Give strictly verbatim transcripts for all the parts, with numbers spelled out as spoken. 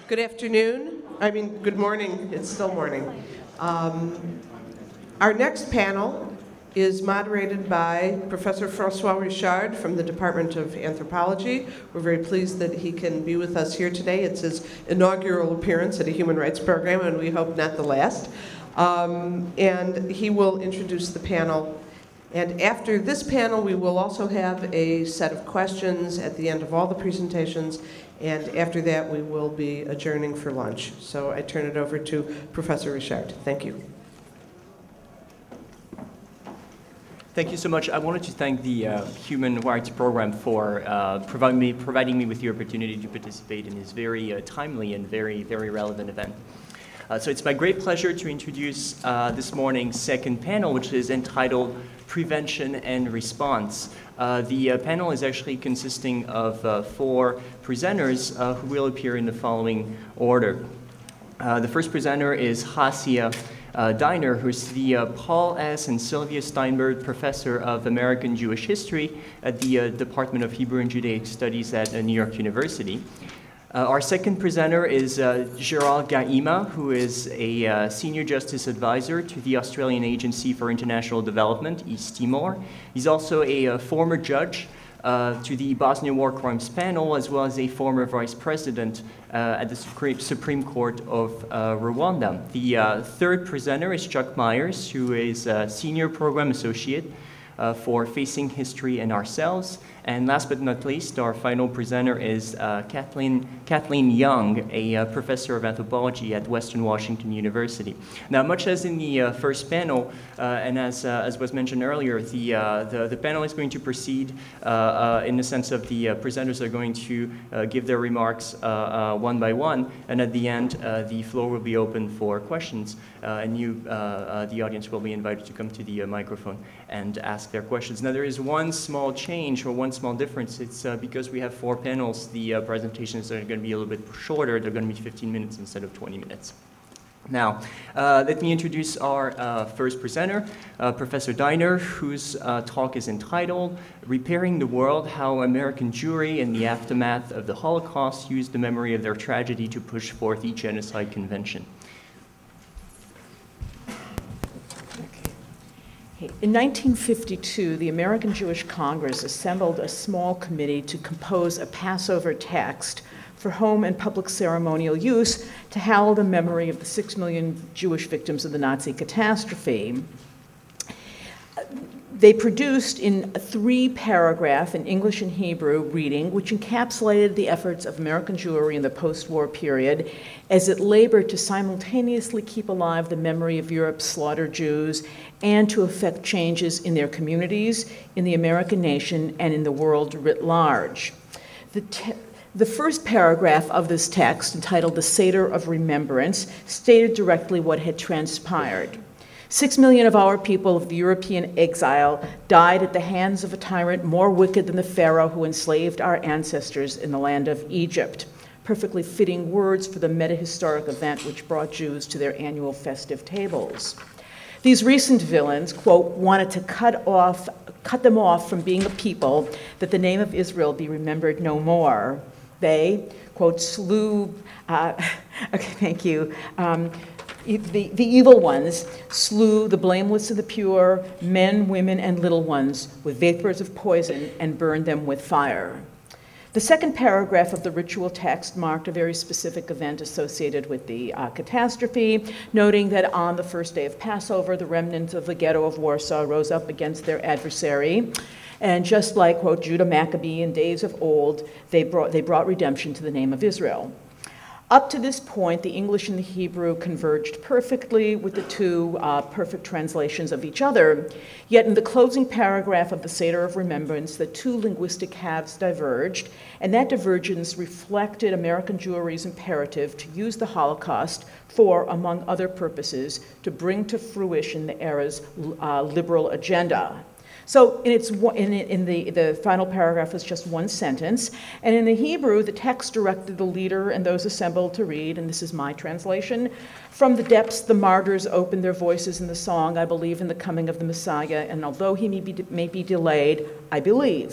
Good afternoon. I mean, good morning. It's still morning. Um, our next panel is moderated by Professor Francois Richard from the Department of Anthropology. We're very pleased that he can be with us here today. It's his inaugural appearance at a human rights program, and we hope not the last. Um, and he will introduce the panel. And after this panel, we will also have a set of questions at the end of all the presentations. And after that, we will be adjourning for lunch. So I turn it over to Professor Richard. Thank you. Thank you so much. I wanted to thank the uh, Human Rights Program for uh, providing me, providing me with the opportunity to participate in this very uh, timely and very, very relevant event. Uh, so it's my great pleasure to introduce uh, this morning's second panel, which is entitled Prevention and Response. Uh, the uh, panel is actually consisting of uh, four presenters uh, who will appear in the following order. Uh, the first presenter is Hasia uh, Diner, who's the uh, Paul S. and Sylvia Steinberg Professor of American Jewish History at the uh, Department of Hebrew and Judaic Studies at uh, New York University. Uh, our second presenter is uh, Gerald Gaima, who is a uh, Senior Justice Advisor to the Australian Agency for International Development, East Timor. He's also a, a former judge uh, to the Bosnia War Crimes Panel, as well as a former Vice President uh, at the Supreme Court of uh, Rwanda. The uh, third presenter is Chuck Myers, who is a Senior Program Associate uh, for Facing History and Ourselves. And last but not least, our final presenter is uh, Kathleen, Kathleen Young, a uh, professor of anthropology at Western Washington University. Now, much as in the uh, first panel, uh, and as, uh, as was mentioned earlier, the, uh, the, the panel is going to proceed uh, uh, in the sense of the uh, presenters are going to uh, give their remarks uh, uh, one by one, and at the end, uh, the floor will be open for questions, uh, and you, uh, uh, the audience, will be invited to come to the uh, microphone and ask their questions. Now, there is one small change, or one small difference. It's uh, because we have four panels, the uh, presentations are going to be a little bit shorter. They're going to be fifteen minutes instead of twenty minutes. Now, uh, let me introduce our uh, first presenter, uh, Professor Diner, whose uh, talk is entitled Repairing the World, How American Jewry in the Aftermath of the Holocaust Used the Memory of Their Tragedy to Push Forth the Genocide Convention. In nineteen fifty-two, the American Jewish Congress assembled a small committee to compose a Passover text for home and public ceremonial use to hallow the memory of the six million Jewish victims of the Nazi catastrophe. They produced in a three-paragraph, in English and Hebrew, reading, which encapsulated the efforts of American Jewry in the post-war period as it labored to simultaneously keep alive the memory of Europe's slaughtered Jews and to effect changes in their communities, in the American nation, and in the world writ large. The, te- the first paragraph of this text, entitled The Seder of Remembrance, stated directly what had transpired. Six million of our people of the European exile died at the hands of a tyrant more wicked than the Pharaoh who enslaved our ancestors in the land of Egypt. Perfectly fitting words for the meta-historic event which brought Jews to their annual festive tables. These recent villains, quote, wanted to cut off, cut them off from being a people, that the name of Israel be remembered no more. They, quote, slew, uh, okay, thank you, um, The, the evil ones slew the blameless and the pure, men, women, and little ones, with vapors of poison and burned them with fire. The second paragraph of the ritual text marked a very specific event associated with the uh, catastrophe, noting that on the first day of Passover, the remnants of the ghetto of Warsaw rose up against their adversary. And just like, quote, Judah Maccabee in days of old, they brought, they brought redemption to the name of Israel. Up to this point, the English and the Hebrew converged perfectly with the two uh, perfect translations of each other. Yet in the closing paragraph of the Seder of Remembrance, the two linguistic halves diverged, and that divergence reflected American Jewry's imperative to use the Holocaust for, among other purposes, to bring to fruition the era's uh, liberal agenda. So in, its, in, in the, the final paragraph was just one sentence, and in the Hebrew, the text directed the leader and those assembled to read, and this is my translation, "From the depths the martyrs opened their voices in the song, I believe in the coming of the Messiah, and although he may be, may be delayed, I believe.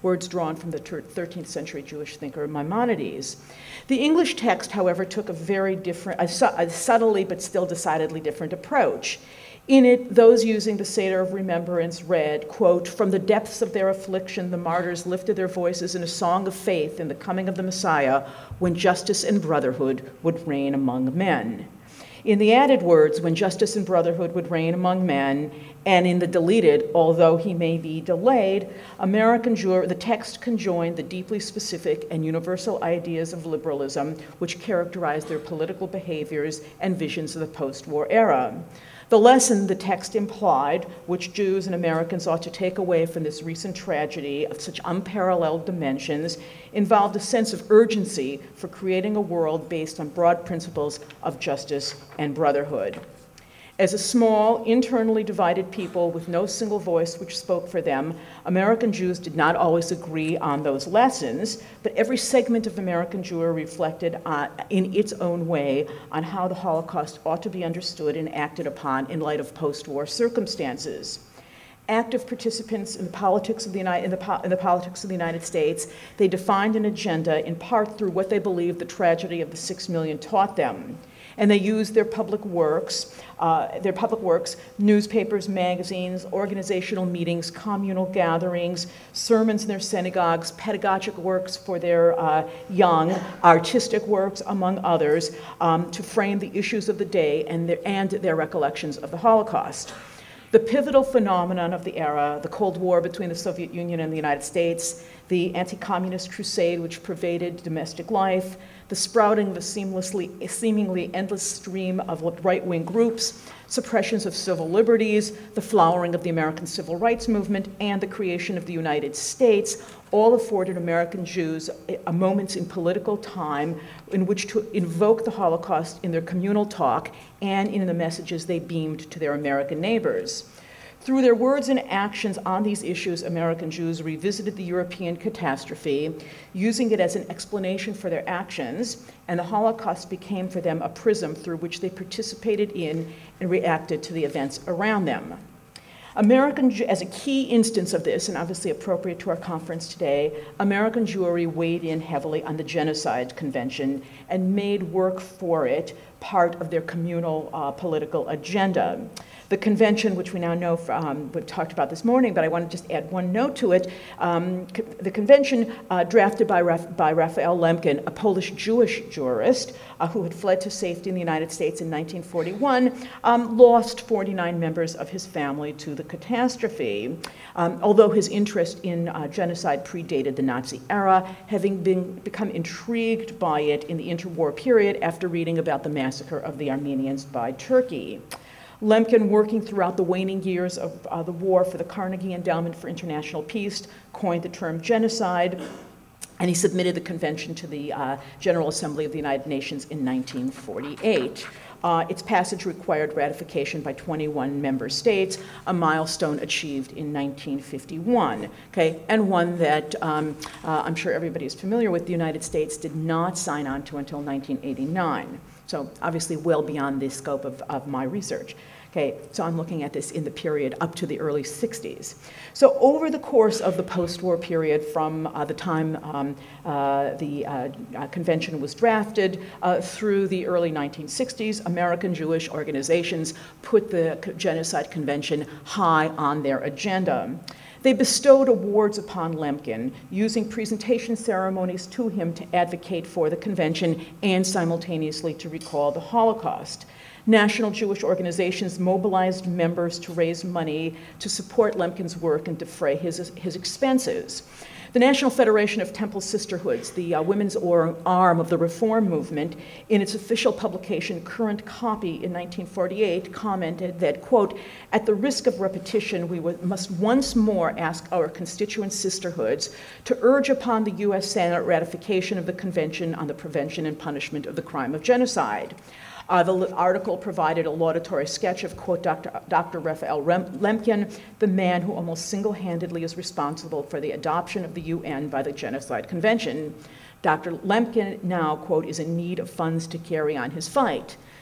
words drawn from the thirteenth century Jewish thinker Maimonides. The English text, however, took a very different, a, su a subtly but still decidedly different approach. In it, those using the Seder of Remembrance read, quote, "From the depths of their affliction, the martyrs lifted their voices in a song of faith in the coming of the Messiah, when justice and brotherhood would reign among men." In the added words, "when justice and brotherhood would reign among men," and in the deleted, "although he may be delayed," American Jewry, the text conjoined the deeply specific and universal ideas of liberalism which characterized their political behaviors and visions of the post-war era. The lesson the text implied, which Jews and Americans ought to take away from this recent tragedy of such unparalleled dimensions, involved a sense of urgency for creating a world based on broad principles of justice and brotherhood. As a small, internally divided people with no single voice which spoke for them, American Jews did not always agree on those lessons, but every segment of American Jewry reflected uh, in its own way on how the Holocaust ought to be understood and acted upon in light of post-war circumstances. Active participants in the politics of the United, in the, po in the politics of the United States, they defined an agenda in part through what they believed the tragedy of the six million taught them. And they used their public works, uh, their public works, newspapers, magazines, organizational meetings, communal gatherings, sermons in their synagogues, pedagogic works for their uh, young, artistic works, among others, um, to frame the issues of the day and their, and their recollections of the Holocaust. The pivotal phenomenon of the era, the Cold War between the Soviet Union and the United States, the anti-communist crusade which pervaded domestic life, the sprouting of a seamlessly, seemingly endless stream of right-wing groups, suppressions of civil liberties, the flowering of the American civil rights movement, and the creation of the United States all afforded American Jews a moments in political time in which to invoke the Holocaust in their communal talk and in the messages they beamed to their American neighbors. Through their words and actions on these issues, American Jews revisited the European catastrophe, using it as an explanation for their actions, and the Holocaust became for them a prism through which they participated in and reacted to the events around them. American, as a key instance of this, and obviously appropriate to our conference today, American Jewry weighed in heavily on the Genocide Convention and made work for it part of their communal uh, political agenda. The convention, which we now know, um, we talked about this morning, but I want to just add one note to it. Um, co the convention, uh, drafted by, Raf by Raphael Lemkin, a Polish Jewish jurist uh, who had fled to safety in the United States in nineteen forty-one, um, lost forty-nine members of his family to the catastrophe. Um, although his interest in uh, genocide predated the Nazi era, having been, become intrigued by it in the interwar period after reading about the massacre of the Armenians by Turkey. Lemkin, working throughout the waning years of uh, the war for the Carnegie Endowment for International Peace, coined the term genocide, and he submitted the convention to the uh, General Assembly of the United Nations in nineteen forty-eight. Uh, its passage required ratification by twenty-one member states, a milestone achieved in nineteen fifty-one, okay, and one that um, uh, I'm sure everybody is familiar with. The United States did not sign on to until nineteen eighty-nine. So obviously well beyond the scope of, of my research. Okay, so I'm looking at this in the period up to the early sixties. So over the course of the post-war period, from uh, the time um, uh, the uh, uh, convention was drafted uh, through the early nineteen sixties, American Jewish organizations put the Genocide Convention high on their agenda. They bestowed awards upon Lemkin, using presentation ceremonies to him to advocate for the convention and simultaneously to recall the Holocaust. National Jewish organizations mobilized members to raise money to support Lemkin's work and defray his, his expenses. The National Federation of Temple Sisterhoods, the uh, women's arm of the Reform movement, in its official publication, Current Copy, in nineteen forty-eight, commented that, quote, "At the risk of repetition, we must once more ask our constituent sisterhoods to urge upon the U S Senate ratification of the Convention on the Prevention and Punishment of the Crime of Genocide." Uh, the article provided a laudatory sketch of, quote, Doctor Doctor Raphael Lemkin, the man who almost single-handedly is responsible for the adoption of the U N by the Genocide Convention. Doctor Lemkin now, quote, "is in need of funds to carry on his fight."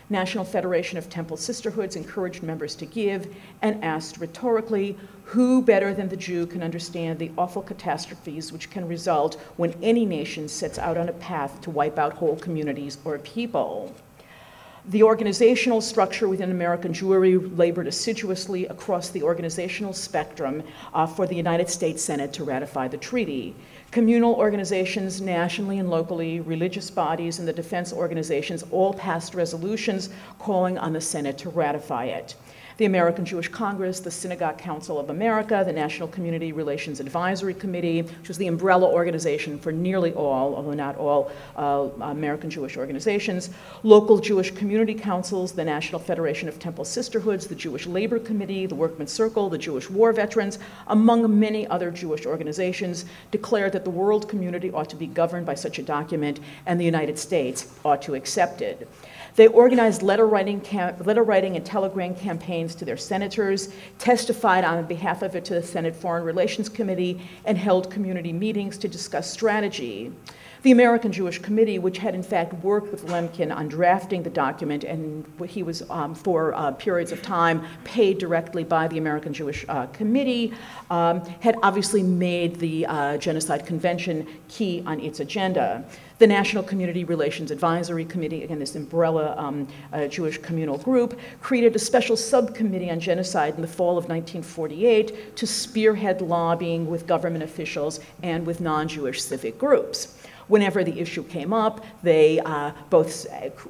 National Federation of Temple Sisterhoods encouraged members to give and asked rhetorically, who better than the Jew can understand the awful catastrophes which can result when any nation sets out on a path to wipe out whole communities or people? The organizational structure within American Jewry labored assiduously across the organizational spectrum uh, for the United States Senate to ratify the treaty. Communal organizations nationally and locally, religious bodies, and the defense organizations all passed resolutions calling on the Senate to ratify it. The American Jewish Congress, the Synagogue Council of America, the National Community Relations Advisory Committee, which was the umbrella organization for nearly all, although not all, uh, American Jewish organizations, local Jewish community councils, the National Federation of Temple Sisterhoods, the Jewish Labor Committee, the Workmen's Circle, the Jewish War Veterans, among many other Jewish organizations, declared that the world community ought to be governed by such a document and the United States ought to accept it. They organized letter writing, letter writing and telegram campaigns to their senators, testified on behalf of it to the Senate Foreign Relations Committee, and held community meetings to discuss strategy. The American Jewish Committee, which had in fact worked with Lemkin on drafting the document, and he was um, for uh, periods of time paid directly by the American Jewish uh, Committee, um, had obviously made the uh, Genocide Convention key on its agenda. The National Community Relations Advisory Committee, again this umbrella um, uh, Jewish communal group, created a special subcommittee on genocide in the fall of nineteen forty-eight to spearhead lobbying with government officials and with non-Jewish civic groups. Whenever the issue came up, they uh, both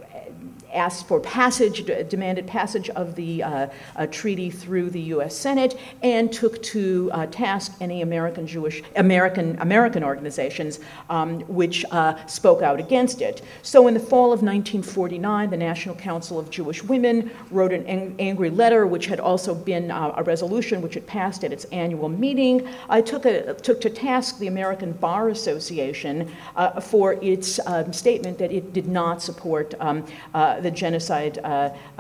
asked for passage, demanded passage of the uh, uh, treaty through the U S Senate, and took to uh, task any American Jewish, American, American organizations um, which uh, spoke out against it. So in the fall of nineteen forty-nine, the National Council of Jewish Women wrote an ang angry letter, which had also been uh, a resolution which had passed at its annual meeting. I took, a, took to task the American Bar Association uh, for its um, statement that it did not support um, uh, the genocide uh, uh,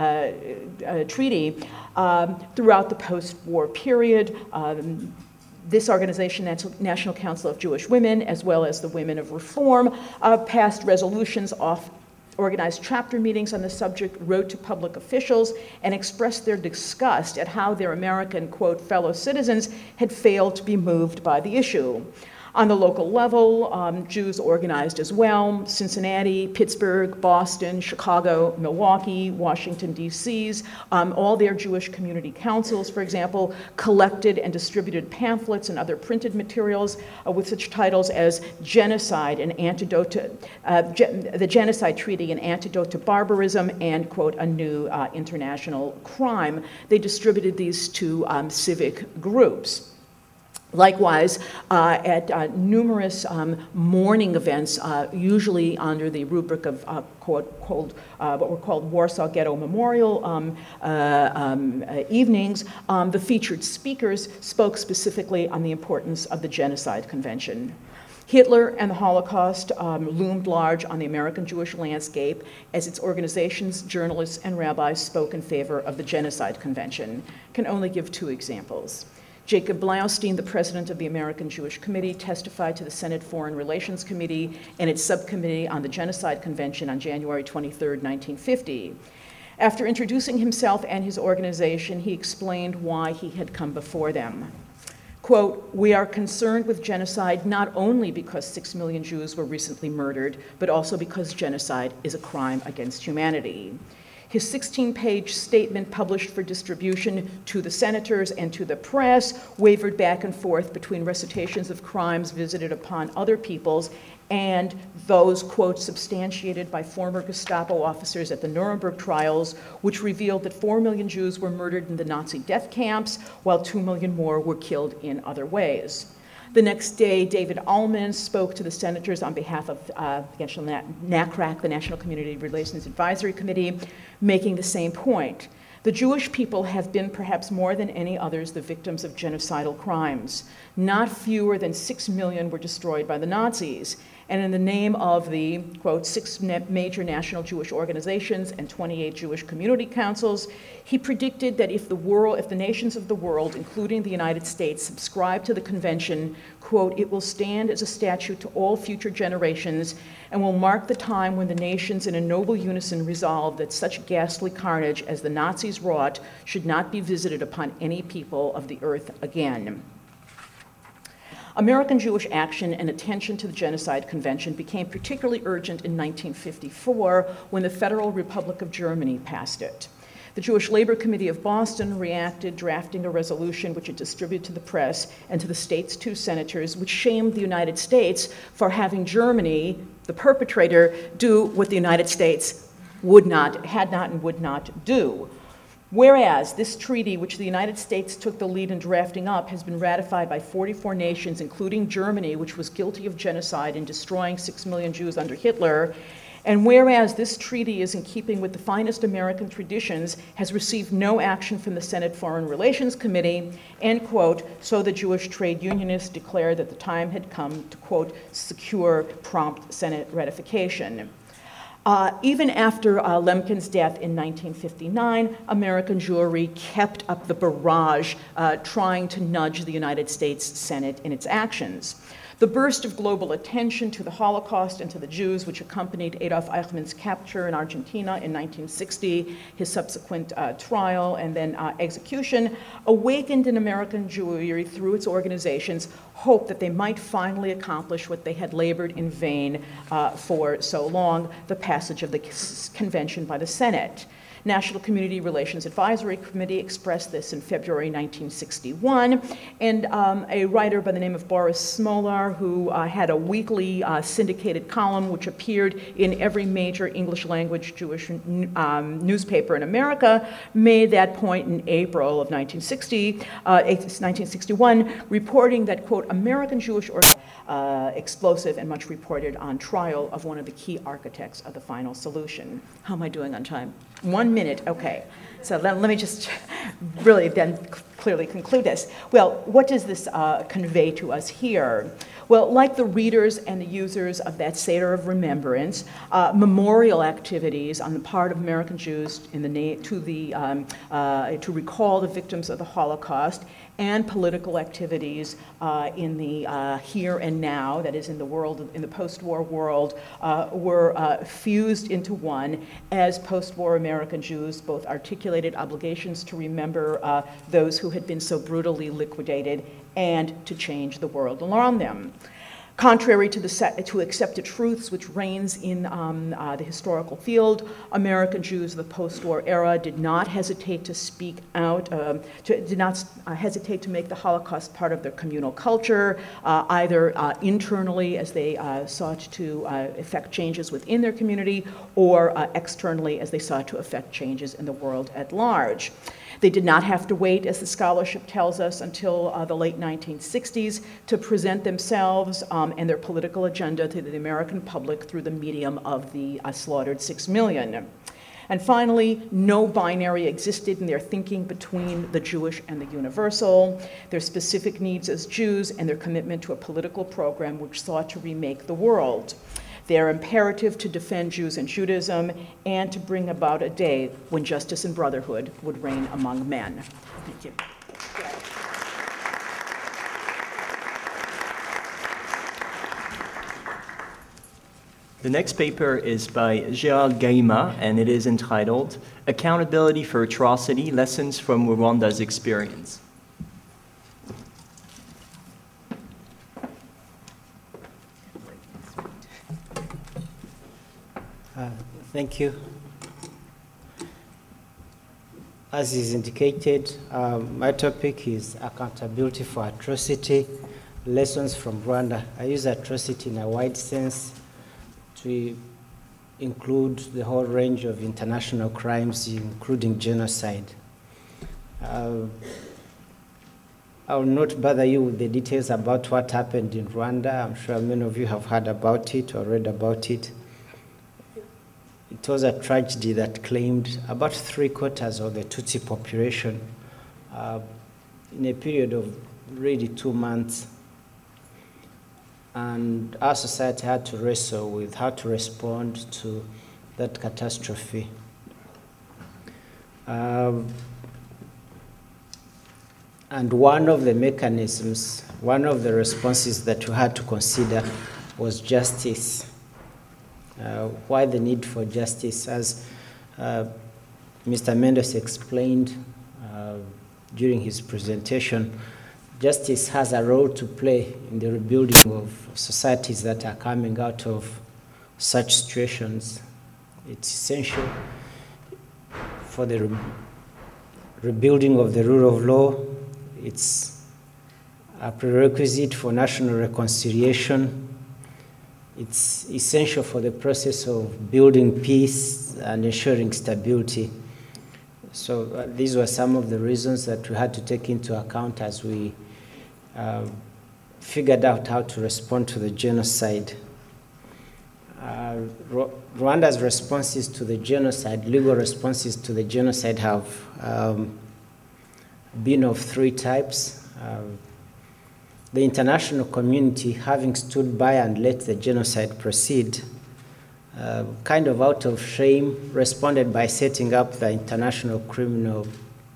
uh, treaty. Um, throughout the post-war period, um, this organization, National Council of Jewish Women, as well as the Women of Reform, uh, passed resolutions off organized chapter meetings on the subject, wrote to public officials, and expressed their disgust at how their American, quote, fellow citizens had failed to be moved by the issue. On the local level, um, Jews organized as well. Cincinnati, Pittsburgh, Boston, Chicago, Milwaukee, Washington, D C's, um, all their Jewish community councils, for example, collected and distributed pamphlets and other printed materials uh, with such titles as Genocide, an Antidote to, uh, Ge the Genocide Treaty, an Antidote to Barbarism, and, quote, a new uh, international crime. They distributed these to um, civic groups. Likewise, uh, at uh, numerous um, mourning events, uh, usually under the rubric of uh, called, called, uh, what were called Warsaw Ghetto Memorial um, uh, um, uh, evenings, um, the featured speakers spoke specifically on the importance of the Genocide Convention. Hitler and the Holocaust um, loomed large on the American Jewish landscape as its organizations, journalists, and rabbis spoke in favor of the Genocide Convention. Can only give two examples. Jacob Blaustein, the president of the American Jewish Committee, testified to the Senate Foreign Relations Committee and its subcommittee on the Genocide Convention on January twenty-third, nineteen fifty. After introducing himself and his organization, he explained why he had come before them. Quote, "We are concerned with genocide not only because six million Jews were recently murdered, but also because genocide is a crime against humanity." His sixteen-page statement published for distribution to the senators and to the press wavered back and forth between recitations of crimes visited upon other peoples and those, quote, substantiated by former Gestapo officers at the Nuremberg trials, which revealed that four million Jews were murdered in the Nazi death camps, while two million more were killed in other ways. The next day, David Allman spoke to the senators on behalf of uh, the NACRAC, the National Community Relations Advisory Committee, making the same point. The Jewish people have been, perhaps more than any others, the victims of genocidal crimes. Not fewer than six million were destroyed by the Nazis. And in the name of the, quote, six major national Jewish organizations and twenty-eight Jewish community councils, he predicted that if the world, if the nations of the world, including the United States, subscribe to the convention, quote, it will stand as a statute to all future generations and will mark the time when the nations in a noble unison resolve that such ghastly carnage as the Nazis wrought should not be visited upon any people of the earth again. American Jewish action and attention to the Genocide Convention became particularly urgent in nineteen fifty-four when the Federal Republic of Germany passed it. The Jewish Labor Committee of Boston reacted, drafting a resolution which it distributed to the press and to the state's two senators, which shamed the United States for having Germany, the perpetrator, do what the United States would not, had not and would not do. Whereas this treaty, which the United States took the lead in drafting up, has been ratified by forty-four nations, including Germany, which was guilty of genocide and destroying six million Jews under Hitler. And whereas this treaty is in keeping with the finest American traditions, has received no action from the Senate Foreign Relations Committee, end quote, so the Jewish trade unionists declared that the time had come to, quote, secure prompt Senate ratification. Uh, even after uh, Lemkin's death in nineteen fifty-nine, American Jewry kept up the barrage, uh, trying to nudge the United States Senate in its actions. The burst of global attention to the Holocaust and to the Jews, which accompanied Adolf Eichmann's capture in Argentina in nineteen sixty, his subsequent uh, trial and then uh, execution, awakened in American Jewry through its organizations hope that they might finally accomplish what they had labored in vain uh, for so long, the passage of the convention by the Senate. National Community Relations Advisory Committee expressed this in February nineteen sixty-one, and um, a writer by the name of Boris Smolar, who uh, had a weekly uh, syndicated column which appeared in every major English language Jewish um, newspaper in America, made that point in April of nineteen sixty, uh, nineteen sixty-one, reporting that, quote, American Jewish or uh, explosive and much reported on trial of one of the key architects of the final solution. How am I doing on time? One minute, okay. So let, let me just really then clearly conclude this. Well, what does this uh, convey to us here? Well, like the readers and the users of that Seder of Remembrance, uh, memorial activities on the part of American Jews in the na- to, the, um, uh, to recall the victims of the Holocaust, and political activities uh, in the uh, here and now, that is in the world, in the post-war world, uh, were uh, fused into one as post-war American Jews both articulated obligations to remember uh, those who had been so brutally liquidated and to change the world around them. Contrary to, the set, to accepted truths which reigns in um, uh, the historical field, American Jews of the post-war era did not hesitate to speak out, um, to, did not uh, hesitate to make the Holocaust part of their communal culture, uh, either uh, internally as they uh, sought to uh, effect changes within their community, or uh, externally as they sought to effect changes in the world at large. They did not have to wait, as the scholarship tells us, until uh, the late nineteen sixties to present themselves um, and their political agenda to the American public through the medium of the uh, slaughtered six million. And finally, no binary existed in their thinking between the Jewish and the universal, their specific needs as Jews, and their commitment to a political program which sought to remake the world. Their imperative to defend Jews and Judaism and to bring about a day when justice and brotherhood would reign among men. Thank you. The next paper is by Gérald Gaïma, and it is entitled Accountability for Atrocity, Lessons from Rwanda's Experience. Uh, thank you. As is indicated, um, my topic is accountability for atrocity, lessons from Rwanda. I use atrocity in a wide sense to include the whole range of international crimes, including genocide. Uh, I will not bother you with the details about what happened in Rwanda. I'm sure many of you have heard about it or read about it. It was a tragedy that claimed about three quarters of the Tutsi population uh, in a period of really two months. and our society had to wrestle with how to respond to that catastrophe. Um, and one of the mechanisms, one of the responses that we had to consider was justice. Uh, why the need for justice? As uh, Mister Mendes explained uh, during his presentation, justice has a role to play in the rebuilding of societies that are coming out of such situations. It's essential for the re rebuilding of the rule of law. It's a prerequisite for national reconciliation. It's essential for the process of building peace and ensuring stability. So uh, these were some of the reasons that we had to take into account as we uh, figured out how to respond to the genocide. Uh, Rwanda's responses to the genocide, legal responses to the genocide, have um, been of three types. Uh, the international community, having stood by and let the genocide proceed, uh, kind of out of shame, responded by setting up the International Criminal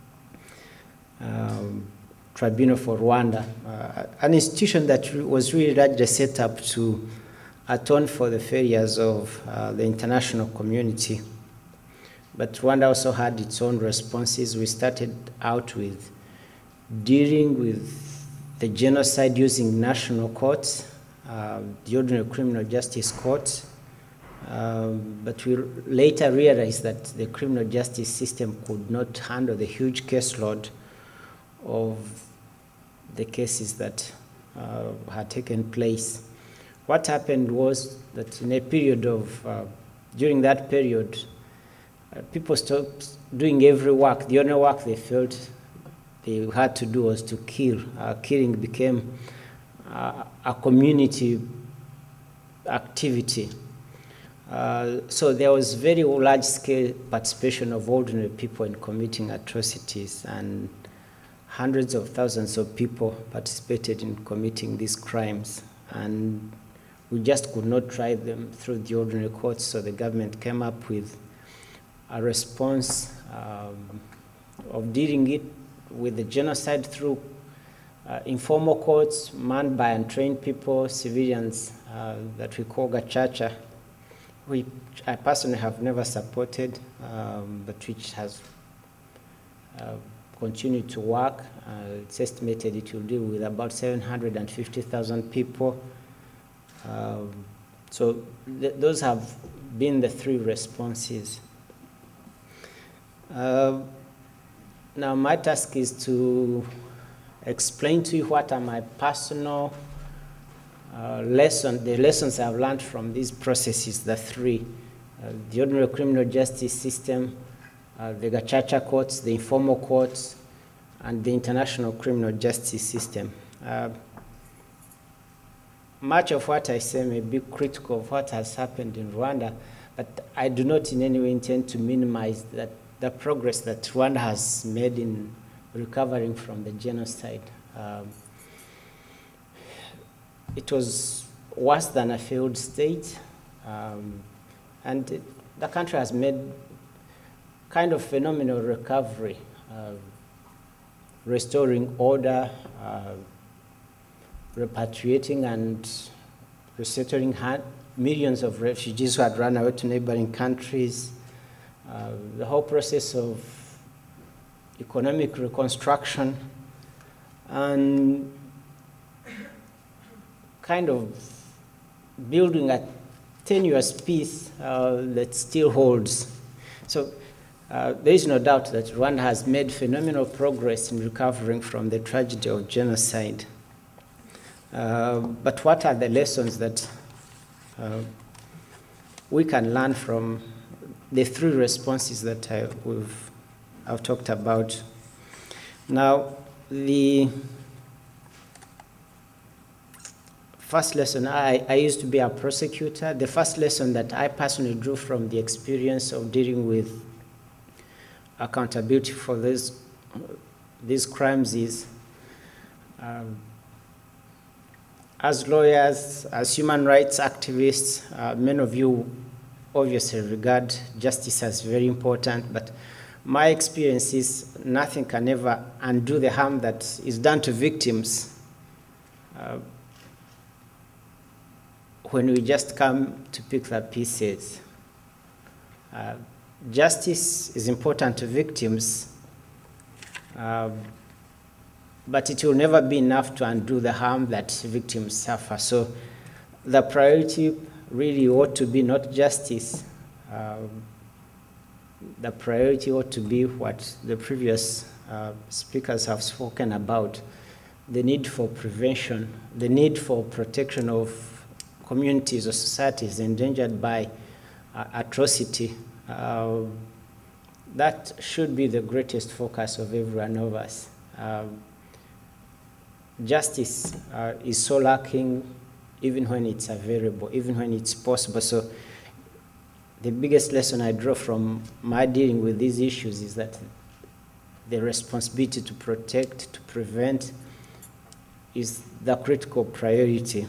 um, Tribunal for Rwanda, uh, an institution that was really largely set up to atone for the failures of uh, the international community. But Rwanda also had its own responses. We started out with dealing with the genocide using national courts, uh, the ordinary criminal justice courts. Um, but we later realized that the criminal justice system could not handle the huge caseload of the cases that uh, had taken place. What happened was that in a period of, uh, during that period, uh, people stopped doing every work. The only work they felt they had to do was to kill. Uh, killing became uh, a community activity. Uh, so there was very large-scale participation of ordinary people in committing atrocities, and hundreds of thousands of people participated in committing these crimes. And we just could not try them through the ordinary courts, so the government came up with a response um, of dealing it with the genocide through uh, informal courts manned by untrained people, civilians, uh, that we call gacaca, which I personally have never supported, um, but which has uh, continued to work. Uh, it's estimated it will deal with about seven hundred fifty thousand people. Um, so th those have been the three responses. Uh, now my task is to explain to you what are my personal uh, lessons, the lessons I've learned from these processes, the three. Uh, the ordinary criminal justice system, uh, the gacaca courts, the informal courts, and the international criminal justice system. Uh, Much of what I say may be critical of what has happened in Rwanda, but I do not in any way intend to minimize that, the progress that Rwanda has made in recovering from the genocide. Um, it was worse than a failed state, um, and it, the country has made kind of phenomenal recovery, uh, restoring order, uh, repatriating and resettling millions of refugees who had run away to neighboring countries. Uh, the whole process of economic reconstruction and kind of building a tenuous peace uh, that still holds. So uh, there is no doubt that Rwanda has made phenomenal progress in recovering from the tragedy of genocide. Uh, but what are the lessons that uh, we can learn from the three responses that I, we've, I've talked about? Now, the first lesson, I, I used to be a prosecutor. The first lesson that I personally drew from the experience of dealing with accountability for this, these crimes is um, as lawyers, as human rights activists, uh, many of you obviously regard justice as very important, but my experience is nothing can ever undo the harm that is done to victims uh, when we just come to pick the pieces. Uh, justice is important to victims, uh, but it will never be enough to undo the harm that victims suffer. So the priority really ought to be not justice. Uh, the priority ought to be what the previous uh, speakers have spoken about, the need for prevention, the need for protection of communities or societies endangered by uh, atrocity. Uh, that should be the greatest focus of every one of us. Uh, justice uh, is so lacking even when it's available, even when it's possible. So the biggest lesson I draw from my dealing with these issues is that the responsibility to protect, to prevent, is the critical priority.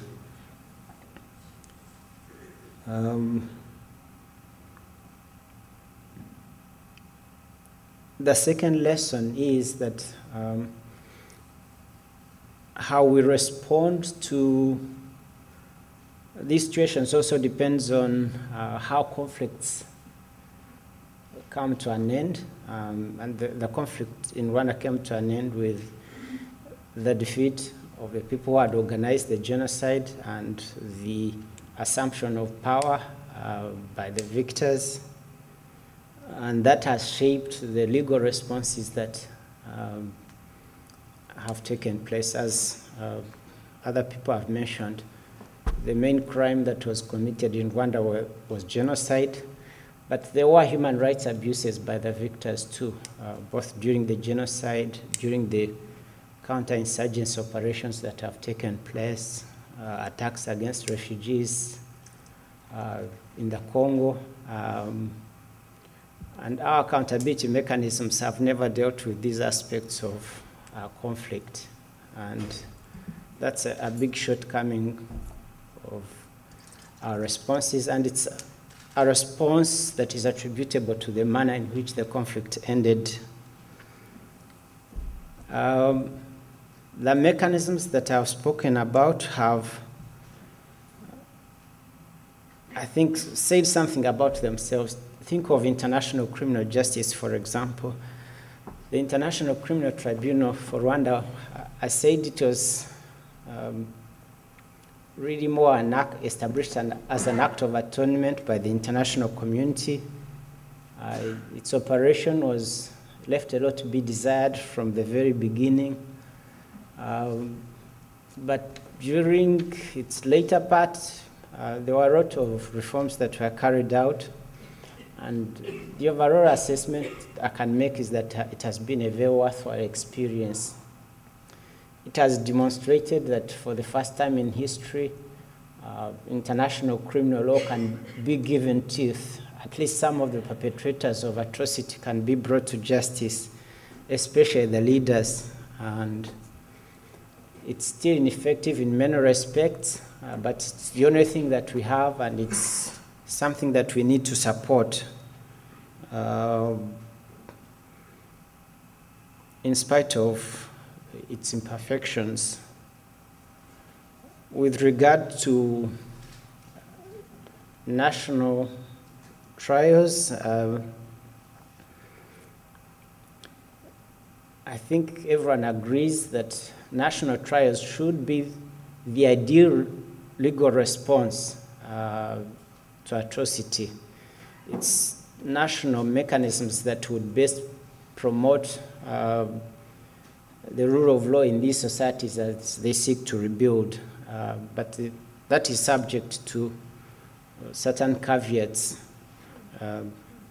Um, the second lesson is that um, how we respond to these situations also depends on uh, how conflicts come to an end. Um, and the, the conflict in Rwanda came to an end with the defeat of the people who had organized the genocide and the assumption of power uh, by the victors. And that has shaped the legal responses that um, have taken place. As uh, other people have mentioned, the main crime that was committed in Rwanda were, was genocide, but there were human rights abuses by the victors too, uh, both during the genocide, during the counterinsurgency operations that have taken place, uh, attacks against refugees uh, in the Congo, um, and our accountability mechanisms have never dealt with these aspects of uh, conflict, and that's a, a big shortcoming of our responses, and it's a response that is attributable to the manner in which the conflict ended. Um, the mechanisms that I've spoken about have, I think, said something about themselves. Think of international criminal justice, for example. The International Criminal Tribunal for Rwanda, I said it was um, really more an act established an, as an act of atonement by the international community. Uh, its operation was left a lot to be desired from the very beginning. Um, but during its later part, uh, there were a lot of reforms that were carried out. And the overall assessment I can make is that it has been a very worthwhile experience. It has demonstrated that for the first time in history, uh, international criminal law can be given teeth. At least some of the perpetrators of atrocity can be brought to justice, especially the leaders. And it's still ineffective in many respects, uh, but it's the only thing that we have, and it's something that we need to support. Uh, in spite of its imperfections. With regard to national trials, uh, I think everyone agrees that national trials should be the ideal legal response uh, to atrocity. It's national mechanisms that would best promote uh, the rule of law in these societies as they seek to rebuild. Uh, but the, that is subject to certain caveats. Uh,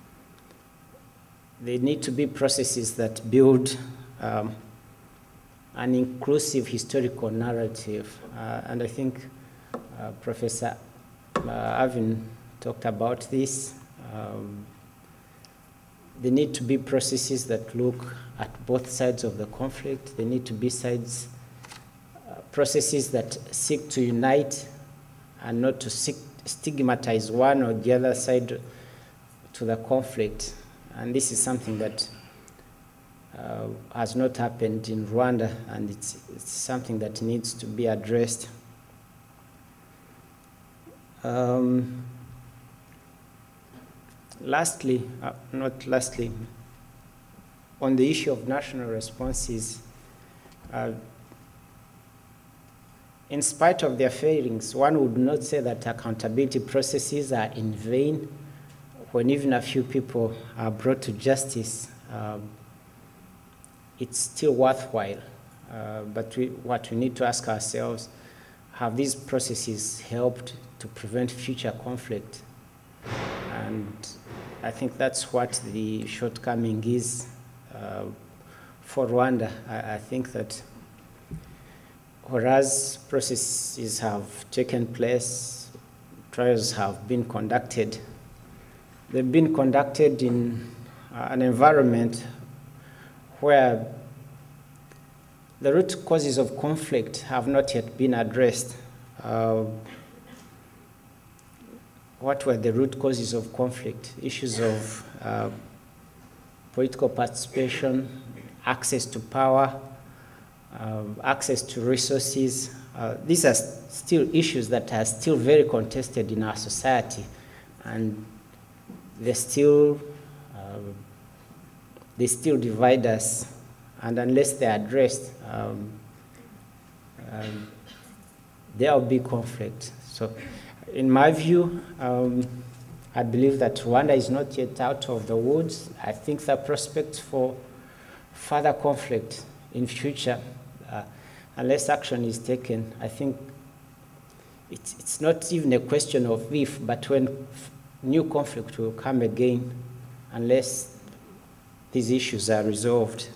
there need to be processes that build um, an inclusive historical narrative. Uh, and I think uh, Professor uh, Avin talked about this. Um, there need to be processes that look at both sides of the conflict. There need to be sides, uh, processes that seek to unite and not to seek, stigmatize one or the other side to the conflict. And this is something that uh, has not happened in Rwanda, and it's, it's something that needs to be addressed. Um, lastly, uh, not lastly, on the issue of national responses, uh, in spite of their failings, one would not say that accountability processes are in vain when even a few people are brought to justice. Um, it's still worthwhile. Uh, but we, what we need to ask ourselves, have these processes helped to prevent future conflict? And I think that's what the shortcoming is uh, for Rwanda. I, I think that whereas processes have taken place, trials have been conducted, they've been conducted in uh, an environment where the root causes of conflict have not yet been addressed. Uh, what were the root causes of conflict? Issues of uh, political participation, access to power, uh, access to resources. Uh, these are still issues that are still very contested in our society, and they still uh, they still divide us. And unless they're addressed, um, um, there will be conflict. So, in my view, um, I believe that Rwanda is not yet out of the woods. I think the prospects for further conflict in future, uh, unless action is taken, I think it's, it's not even a question of if, but when f new conflict will come again, unless these issues are resolved.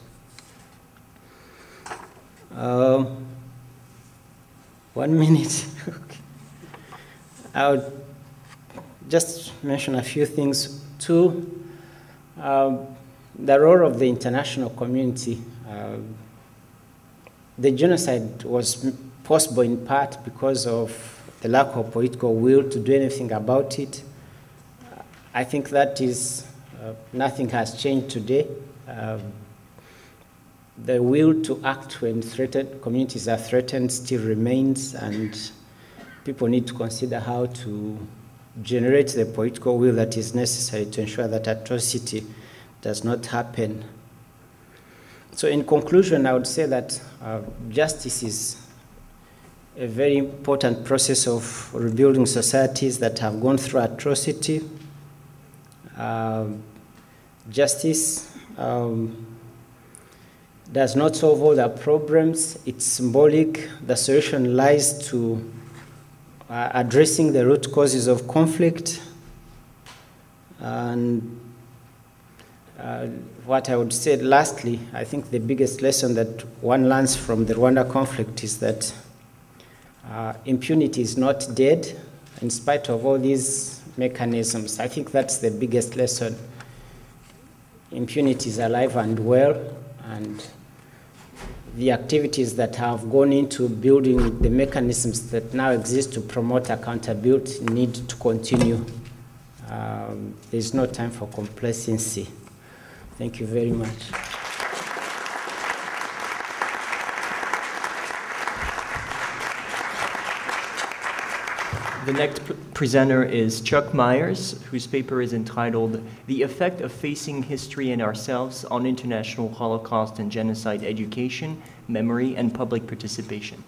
Um, one minute. Okay. I would just mention a few things. Two, um, the role of the international community. Uh, the genocide was possible in part because of the lack of political will to do anything about it. I think that is, uh, nothing has changed today. Um, The will to act when threatened, communities are threatened still remains, and people need to consider how to generate the political will that is necessary to ensure that atrocity does not happen. So in conclusion, I would say that uh, justice is a very important process of rebuilding societies that have gone through atrocity. Uh, justice um, does not solve all the problems. It's symbolic. The solution lies to uh, addressing the root causes of conflict. And uh, what I would say lastly, I think the biggest lesson that one learns from the Rwanda conflict is that uh, impunity is not dead in spite of all these mechanisms. I think that's the biggest lesson. Impunity is alive and well, and the activities that have gone into building the mechanisms that now exist to promote accountability need to continue. Um, there's no time for complacency. Thank you very much. The next p- presenter is Chuck Myers, whose paper is entitled The Effect of Facing History and Ourselves on International Holocaust and Genocide Education, Memory, and Public Participation.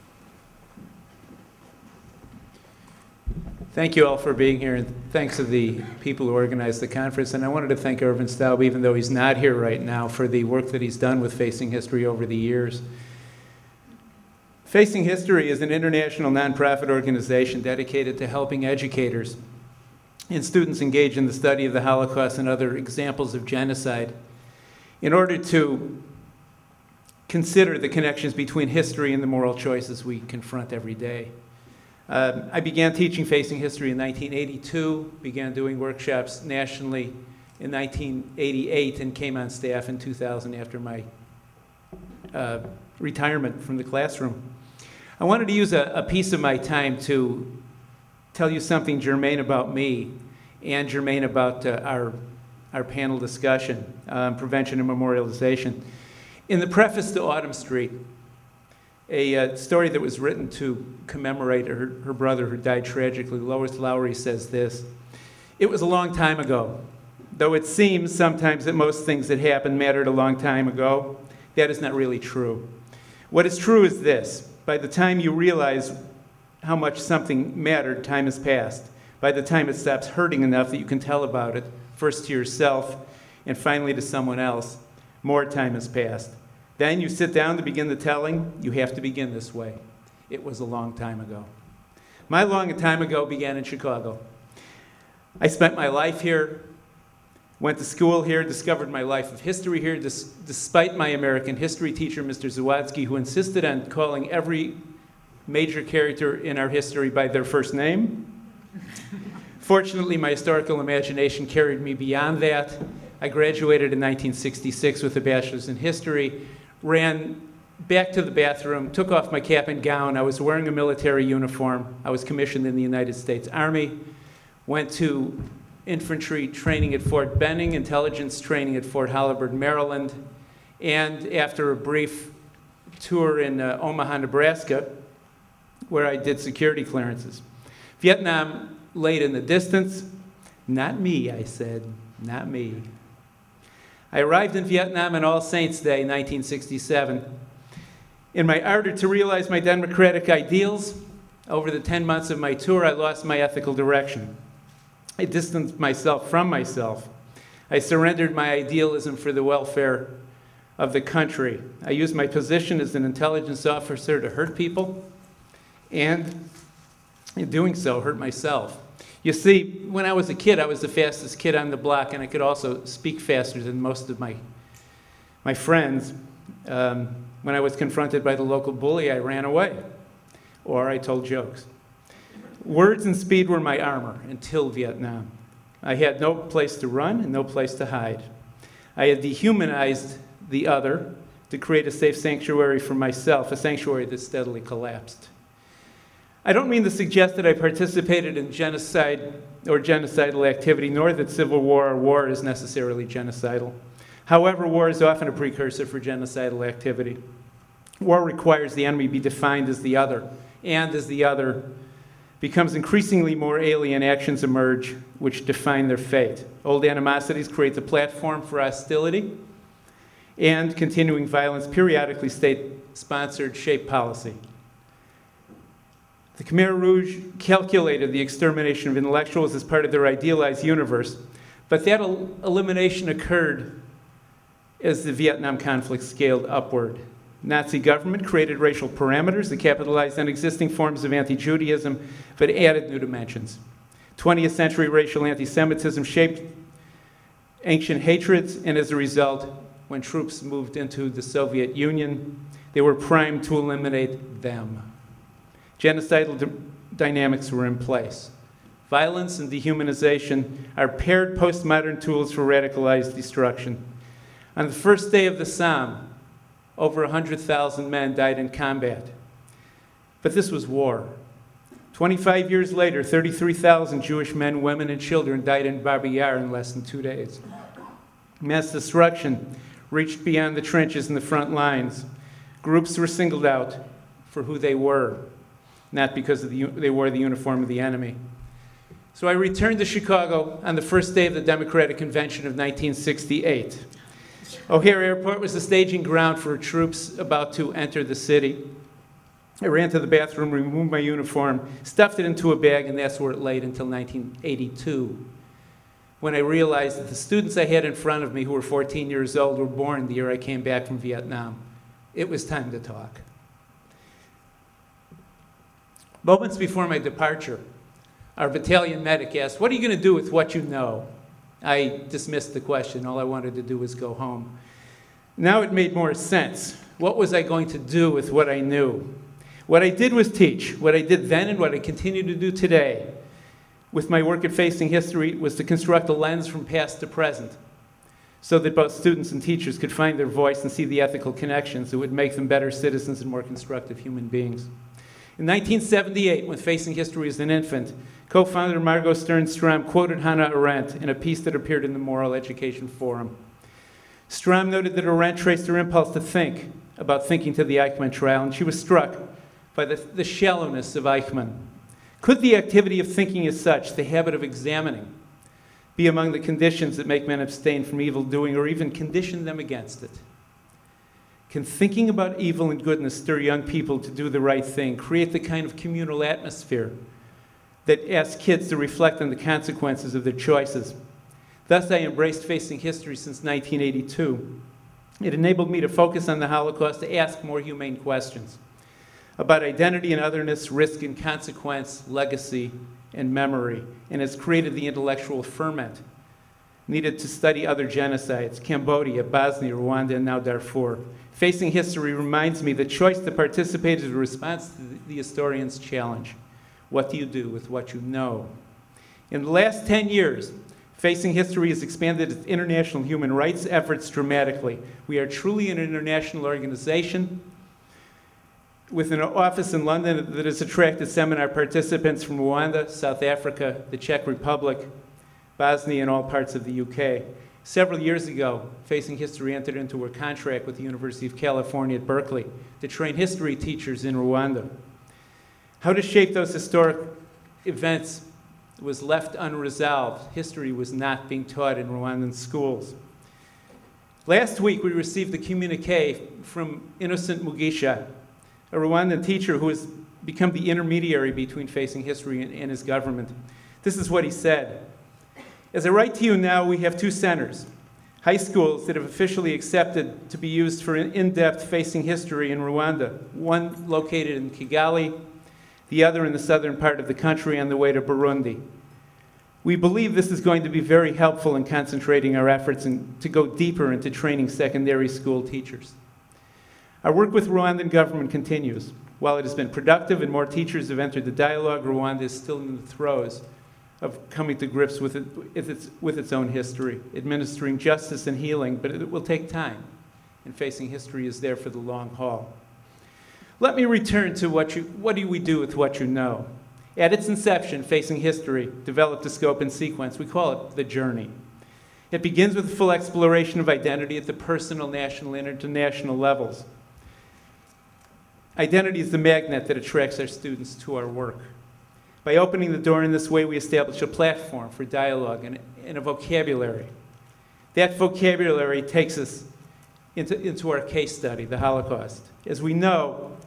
Thank you all for being here, and thanks to the people who organized the conference. And I wanted to thank Irvin Staub, even though he's not here right now, for the work that he's done with Facing History over the years. Facing History is an international nonprofit organization dedicated to helping educators and students engage in the study of the Holocaust and other examples of genocide in order to consider the connections between history and the moral choices we confront every day. Uh, I began teaching Facing History in nineteen eighty-two, began doing workshops nationally in nineteen eighty-eight, and came on staff in two thousand after my uh, retirement from the classroom. I wanted to use a, a piece of my time to tell you something germane about me and germane about uh, our, our panel discussion, um, prevention and memorialization. In the preface to Autumn Street, a uh, story that was written to commemorate her, her brother who died tragically, Lois Lowry says this: "It was a long time ago. Though it seems sometimes that most things that happened mattered a long time ago, that is not really true. What is true is this: by the time you realize how much something mattered, time has passed. By the time it stops hurting enough that you can tell about it, first to yourself and finally to someone else, more time has passed. Then you sit down to begin the telling. You have to begin this way. It was a long time ago." My long time ago began in Chicago. I spent my life here, went to school here, discovered my life of history here, dis despite my American history teacher, Mister Zawadzki, who insisted on calling every major character in our history by their first name. Fortunately, my historical imagination carried me beyond that. I graduated in nineteen sixty-six with a bachelor's in history, ran back to the bathroom, took off my cap and gown. I was wearing a military uniform. I was commissioned in the United States Army, went to infantry training at Fort Benning, intelligence training at Fort Holabird, Maryland, and after a brief tour in uh, Omaha, Nebraska, where I did security clearances. Vietnam laid in the distance. Not me, I said, not me. I arrived in Vietnam on All Saints' Day, nineteen sixty-seven. In my ardor to realize my democratic ideals, over the ten months of my tour, I lost my ethical direction. I distanced myself from myself. I surrendered my idealism for the welfare of the country. I used my position as an intelligence officer to hurt people, and in doing so, hurt myself. You see, when I was a kid, I was the fastest kid on the block, and I could also speak faster than most of my, my friends. Um, when I was confronted by the local bully, I ran away, or I told jokes. Words and speed were my armor until Vietnam. I had no place to run and no place to hide. I had dehumanized the other to create a safe sanctuary for myself, a sanctuary that steadily collapsed. I don't mean to suggest that I participated in genocide or genocidal activity, nor that civil war or war is necessarily genocidal. However, war is often a precursor for genocidal activity. War requires the enemy be defined as the other, and as the other becomes increasingly more alien, actions emerge which define their fate. Old animosities create the platform for hostility, and continuing violence periodically state-sponsored shape policy. The Khmer Rouge calculated the extermination of intellectuals as part of their idealized universe, but that el elimination occurred as the Vietnam conflict scaled upward. Nazi government created racial parameters that capitalized on existing forms of anti-Judaism, but added new dimensions. twentieth century racial anti-Semitism shaped ancient hatreds, and as a result, when troops moved into the Soviet Union, they were primed to eliminate them. Genocidal dynamics were in place. Violence and dehumanization are paired postmodern tools for radicalized destruction. On the first day of the Somme, over one hundred thousand men died in combat. But this was war. twenty-five years later, thirty-three thousand Jewish men, women, and children died in Babi Yar in less than two days. Mass destruction reached beyond the trenches and the front lines. Groups were singled out for who they were, not because of the, they wore the uniform of the enemy. So I returned to Chicago on the first day of the Democratic Convention of nineteen sixty-eight. O'Hare Airport was the staging ground for troops about to enter the city. I ran to the bathroom, removed my uniform, stuffed it into a bag, and that's where it laid until nineteen eighty-two, when I realized that the students I had in front of me, who were fourteen years old, were born the year I came back from Vietnam. It was time to talk. Moments before my departure, our battalion medic asked, "What are you going to do with what you know?" I dismissed the question. All I wanted to do was go home. Now it made more sense. What was I going to do with what I knew? What I did was teach. What I did then and what I continue to do today with my work at Facing History was to construct a lens from past to present so that both students and teachers could find their voice and see the ethical connections that would make them better citizens and more constructive human beings. In nineteen seventy-eight, when facing history as an infant, co-founder Margot Stern-Strom quoted Hannah Arendt in a piece that appeared in the Moral Education Forum. Strom noted that Arendt traced her impulse to think about thinking to the Eichmann trial, and she was struck by the, the shallowness of Eichmann. Could the activity of thinking as such, the habit of examining, be among the conditions that make men abstain from evil doing or even condition them against it? Can thinking about evil and goodness stir young people to do the right thing, create the kind of communal atmosphere that asks kids to reflect on the consequences of their choices? Thus, I embraced Facing History since nineteen eighty-two. It enabled me to focus on the Holocaust, to ask more humane questions about identity and otherness, risk and consequence, legacy and memory, and has created the intellectual ferment needed to study other genocides, Cambodia, Bosnia, Rwanda, and now Darfur. Facing History reminds me the choice to participate is a response to the historian's challenge. What do you do with what you know? In the last ten years, Facing History has expanded its international human rights efforts dramatically. We are truly an international organization with an office in London that has attracted seminar participants from Rwanda, South Africa, the Czech Republic, Bosnia, and all parts of the U K. Several years ago, Facing History entered into a contract with the University of California at Berkeley to train history teachers in Rwanda. How to shape those historic events was left unresolved. History was not being taught in Rwandan schools. Last week, we received the communique from Innocent Mugisha, a Rwandan teacher who has become the intermediary between Facing History and, and his government. This is what he said. As I write to you now, we have two centers, high schools that have officially accepted to be used for in-depth Facing History in Rwanda, one located in Kigali, the other in the southern part of the country on the way to Burundi. We believe this is going to be very helpful in concentrating our efforts and to go deeper into training secondary school teachers. Our work with Rwandan government continues. While it has been productive and more teachers have entered the dialogue, Rwanda is still in the throes of coming to grips with, it, with, its, with its own history, administering justice and healing, but it will take time, and Facing History is there for the long haul. Let me return to what, you, what do we do with what you know. At its inception, Facing History developed a scope and sequence. We call it the journey. It begins with a full exploration of identity at the personal, national, and international levels. Identity is the magnet that attracts our students to our work. By opening the door in this way, we establish a platform for dialogue and, and a vocabulary. That vocabulary takes us into, into our case study, the Holocaust. As we know,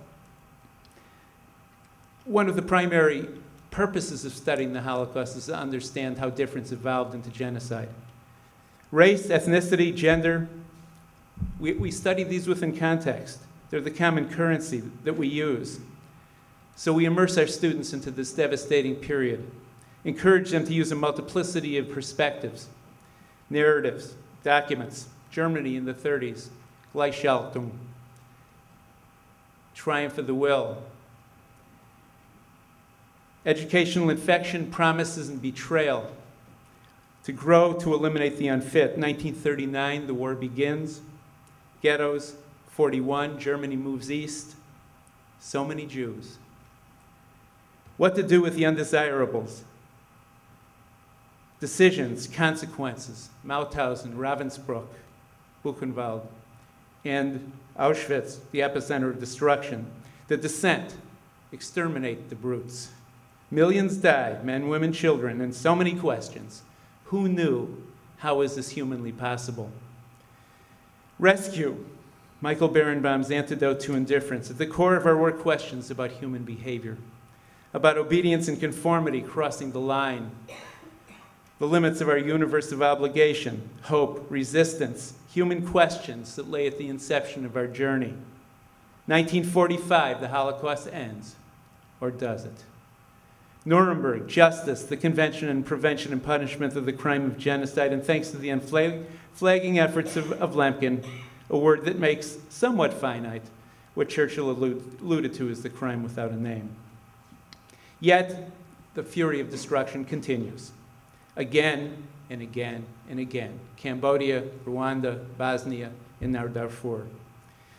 one of the primary purposes of studying the Holocaust is to understand how difference evolved into genocide. Race, ethnicity, gender, we, we study these within context. They're the common currency that we use. So we immerse our students into this devastating period, encourage them to use a multiplicity of perspectives, narratives, documents, Germany in the thirties, Gleichschaltung, Triumph of the Will, educational infection, promises, and betrayal, to grow, to eliminate the unfit. nineteen thirty-nine, the war begins, ghettos, forty-one, Germany moves east, so many Jews. What to do with the undesirables? Decisions, consequences, Mauthausen, Ravensbrück, Buchenwald, and Auschwitz, the epicenter of destruction. The descent, exterminate the brutes. Millions died, men, women, children, and so many questions. Who knew? How is this humanly possible? Rescue, Michael Berenbaum's Antidote to Indifference. At the core of our work, questions about human behavior, about obedience and conformity crossing the line, the limits of our universe of obligation, hope, resistance, human questions that lay at the inception of our journey. nineteen forty-five, the Holocaust ends, or does it? Nuremberg, justice, the Convention on Prevention and Punishment of the Crime of Genocide, and thanks to the unflagging efforts of, of Lemkin, a word that makes somewhat finite what Churchill allude, alluded to as the crime without a name. Yet, the fury of destruction continues, again and again and again. Cambodia, Rwanda, Bosnia, and now Darfur.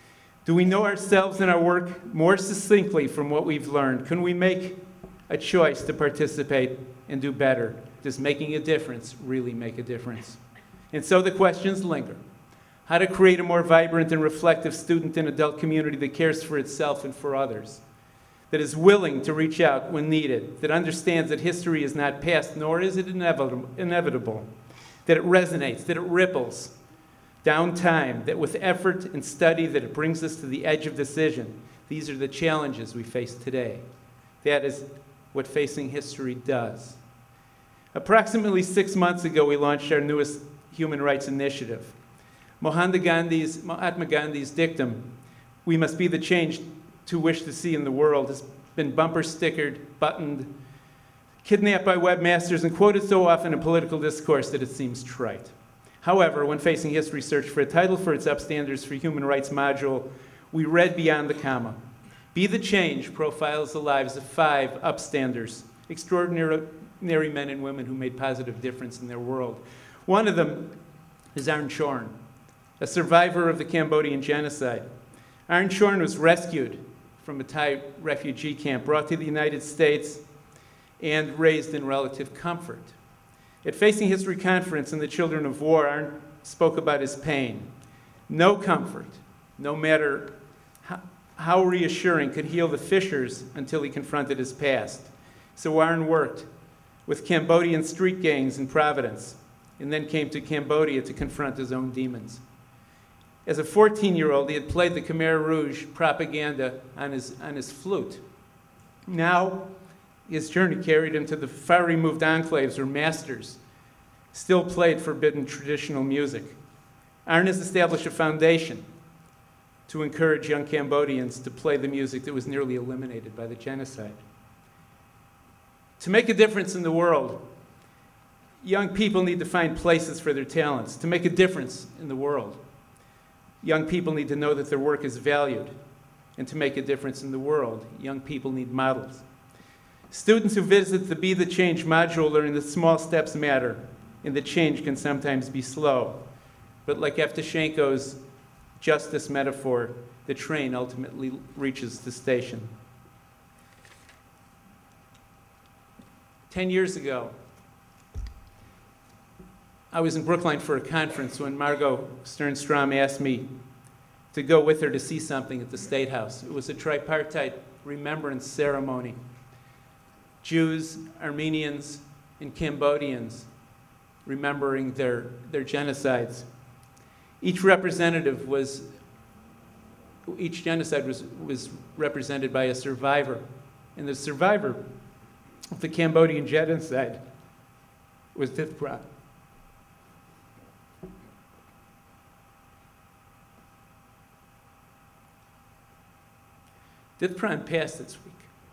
Do we know ourselves and our work more succinctly from what we've learned? Can we make a choice to participate and do better? Does making a difference really make a difference? And so the questions linger. How to create a more vibrant and reflective student and adult community that cares for itself and for others, that is willing to reach out when needed, that understands that history is not past, nor is it inevitable, inevitable, that it resonates, that it ripples down time, that with effort and study that it brings us to the edge of decision. These are the challenges we face today. That is what Facing History does. Approximately six months ago, we launched our newest human rights initiative. Mahatma Gandhi's, Mahatma Gandhi's dictum, "We must be the change to wish to see in the world," has been bumper stickered, buttoned, kidnapped by webmasters, and quoted so often in political discourse that it seems trite. However, when Facing History searched for a title for its Upstanders for Human Rights module, we read beyond the comma. Be the Change profiles the lives of five upstanders, extraordinary men and women who made positive difference in their world. One of them is Arn Chorn, a survivor of the Cambodian genocide. Arn Chorn was rescued from a Thai refugee camp, brought to the United States, and raised in relative comfort. At Facing History Conference in the Children of War, Arn spoke about his pain. No comfort, no matter how, how reassuring, could heal the fissures until he confronted his past. So Arn worked with Cambodian street gangs in Providence, and then came to Cambodia to confront his own demons. As a fourteen-year-old, he had played the Khmer Rouge propaganda on his, on his flute. Now, his journey carried him to the far-removed enclaves where masters still played forbidden traditional music. Arn has established a foundation to encourage young Cambodians to play the music that was nearly eliminated by the genocide. To make a difference in the world, young people need to find places for their talents. To make a difference in the world, young people need to know that their work is valued. And to make a difference in the world, young people need models. Students who visit the Be the Change module learn that small steps matter and that change can sometimes be slow. But like Evtushenko's justice metaphor, the train ultimately reaches the station. Ten years ago, I was in Brookline for a conference when Margot Sternstrom asked me to go with her to see something at the State House. It was a tripartite remembrance ceremony. Jews, Armenians, and Cambodians remembering their, their genocides. Each representative was, each genocide was, was represented by a survivor. And the survivor of the Cambodian genocide was Thich Prat. Thich Prat passed this week.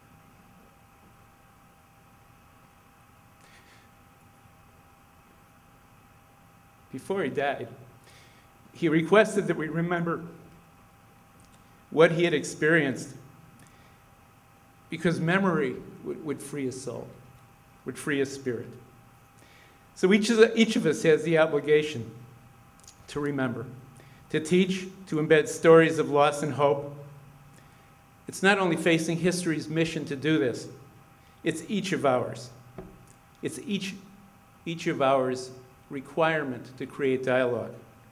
Before he died, he requested that we remember what he had experienced, because memory would, would free his soul, would free his spirit. So each of, the, each of us has the obligation to remember, to teach, to embed stories of loss and hope. It's not only Facing History's mission to do this, it's each of ours. It's each, each of ours requirement to create dialogue.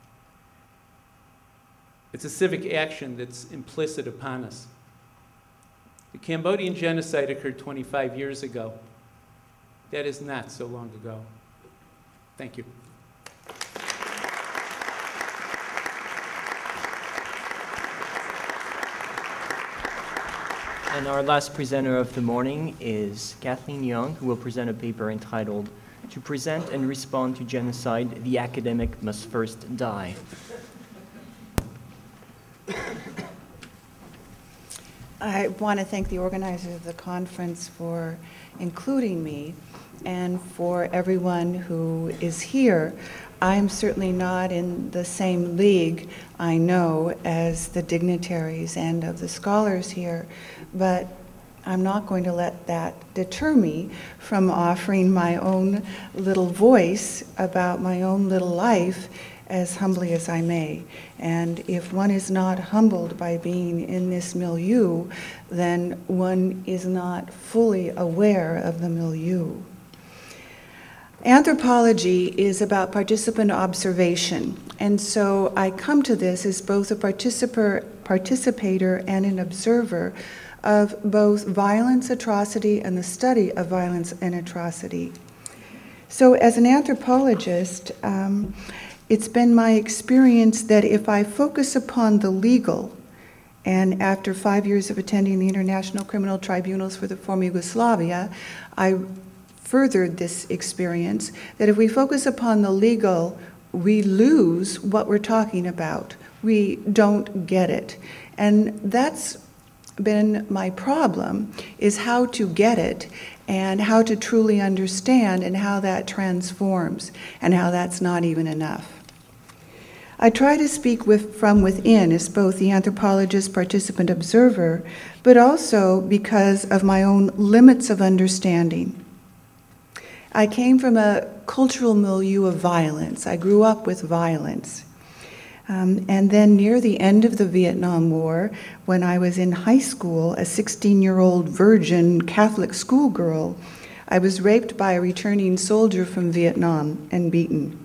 It's a civic action that's implicit upon us. The Cambodian genocide occurred twenty-five years ago. That is not so long ago. Thank you. And our last presenter of the morning is Kathleen Young, who will present a paper entitled "To Present and Respond to Genocide, the Academic Must First Die." I want to thank the organizers of the conference for including me and for everyone who is here. I'm certainly not in the same league, I know, as the dignitaries and of the scholars here, but I'm not going to let that deter me from offering my own little voice about my own little life as humbly as I may. And if one is not humbled by being in this milieu, then one is not fully aware of the milieu. Anthropology is about participant observation, and so I come to this as both a participer, participator and an observer of both violence, atrocity, and the study of violence and atrocity. So as an anthropologist, um, it's been my experience that if I focus upon the legal, and after five years of attending the International Criminal Tribunals for the former Yugoslavia, I furthered this experience, that if we focus upon the legal, we lose what we're talking about. We don't get it. And that's been my problem, is how to get it and how to truly understand and how that transforms and how that's not even enough. I try to speak with, from within as both the anthropologist, participant, observer, but also because of my own limits of understanding. I came from a cultural milieu of violence. I grew up with violence. Um, and then near the end of the Vietnam War, when I was in high school, a sixteen-year-old virgin Catholic schoolgirl, I was raped by a returning soldier from Vietnam and beaten.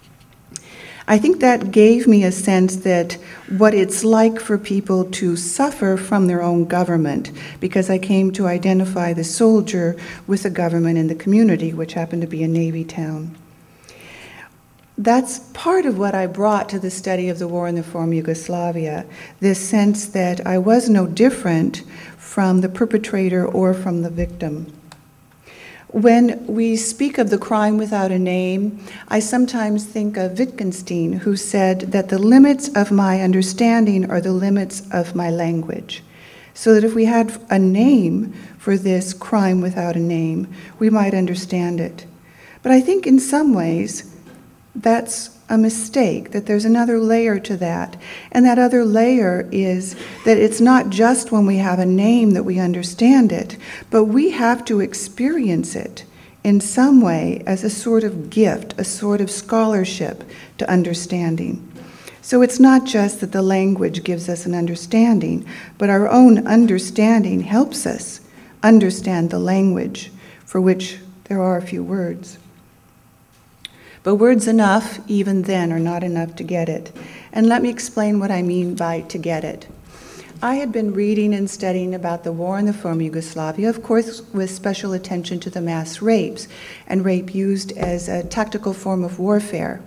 I think that gave me a sense that what it's like for people to suffer from their own government, because I came to identify the soldier with the government in the community, which happened to be a Navy town. That's part of what I brought to the study of the war in the former Yugoslavia, this sense that I was no different from the perpetrator or from the victim. When we speak of the crime without a name, I sometimes think of Wittgenstein, who said that the limits of my understanding are the limits of my language. So that if we had a name for this crime without a name, we might understand it. But I think in some ways, that's a mistake, that there's another layer to that. And that other layer is that it's not just when we have a name that we understand it, but we have to experience it in some way as a sort of gift, a sort of scholarship to understanding. So it's not just that the language gives us an understanding, but our own understanding helps us understand the language, for which there are a few words. But words enough, even then, are not enough to get it. And let me explain what I mean by to get it. I had been reading and studying about the war in the former Yugoslavia, of course with special attention to the mass rapes, and rape used as a tactical form of warfare.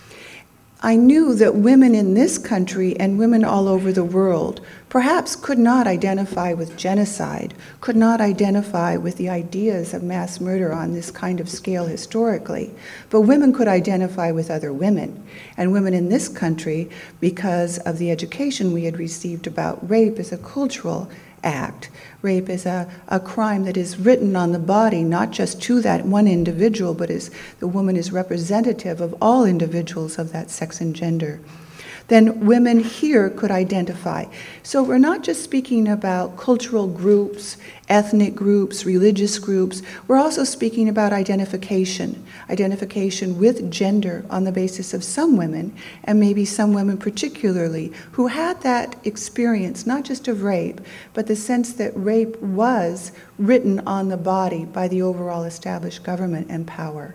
I knew that women in this country and women all over the world perhaps could not identify with genocide, could not identify with the ideas of mass murder on this kind of scale historically, but women could identify with other women. And women in this country, because of the education we had received about rape as a cultural act. Rape is a, a crime that is written on the body, not just to that one individual, but is the woman is representative of all individuals of that sex and gender. Then women here could identify. So we're not just speaking about cultural groups, ethnic groups, religious groups. We're also speaking about identification, identification with gender on the basis of some women, and maybe some women particularly, who had that experience, not just of rape, but the sense that rape was written on the body by the overall established government and power.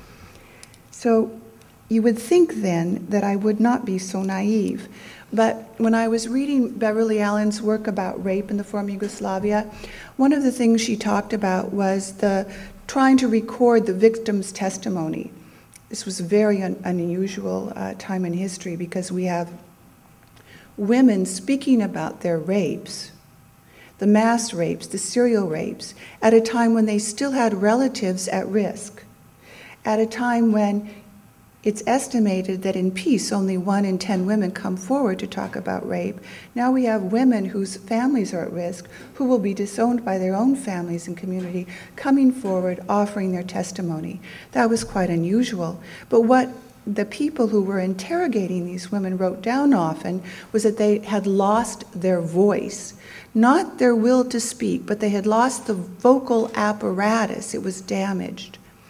So you would think then that I would not be so naive. But when I was reading Beverly Allen's work about rape in the former Yugoslavia, one of the things she talked about was the trying to record the victim's testimony. This was a very un unusual uh, time in history because we have women speaking about their rapes, the mass rapes, the serial rapes, at a time when they still had relatives at risk, at a time when it's estimated that in peace, only one in ten women come forward to talk about rape. Now we have women whose families are at risk, who will be disowned by their own families and community, coming forward, offering their testimony. That was quite unusual. But what the people who were interrogating these women wrote down often was that they had lost their voice. Not their will to speak, but they had lost the vocal apparatus. It was damaged.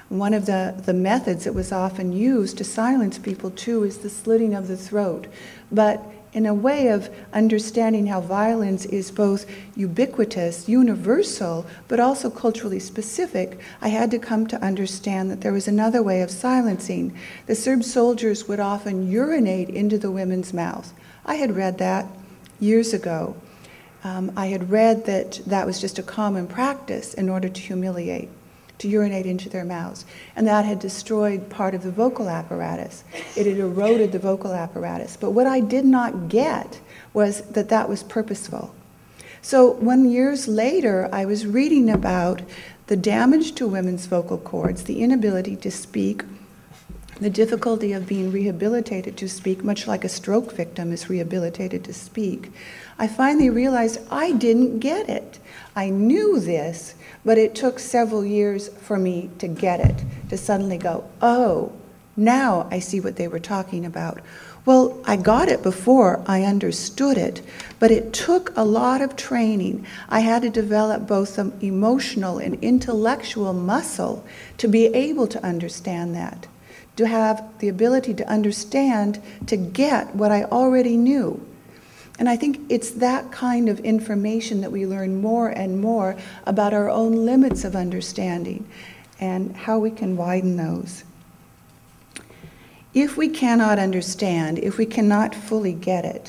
One of the, the methods that was often used to silence people, too, is the slitting of the throat. But in a way of understanding how violence is both ubiquitous, universal, but also culturally specific, I had to come to understand that there was another way of silencing. The Serb soldiers would often urinate into the women's mouth. I had read that years ago. Um, I had read that that was just a common practice in order to humiliate, to urinate into their mouths. And that had destroyed part of the vocal apparatus. It had eroded the vocal apparatus. But what I did not get was that that was purposeful. So when years later I was reading about the damage to women's vocal cords, the inability to speak, the difficulty of being rehabilitated to speak, much like a stroke victim is rehabilitated to speak, I finally realized I didn't get it. I knew this, but it took several years for me to get it, to suddenly go, oh, now I see what they were talking about. Well, I got it before I understood it, but it took a lot of training. I had to develop both the emotional and intellectual muscle to be able to understand that, to have the ability to understand, to get what I already knew. And I think it's that kind of information that we learn more and more about our own limits of understanding and how we can widen those. If we cannot understand, if we cannot fully get it,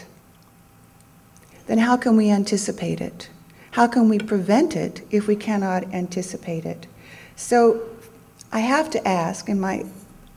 then how can we anticipate it? How can we prevent it if we cannot anticipate it? So I have to ask, in my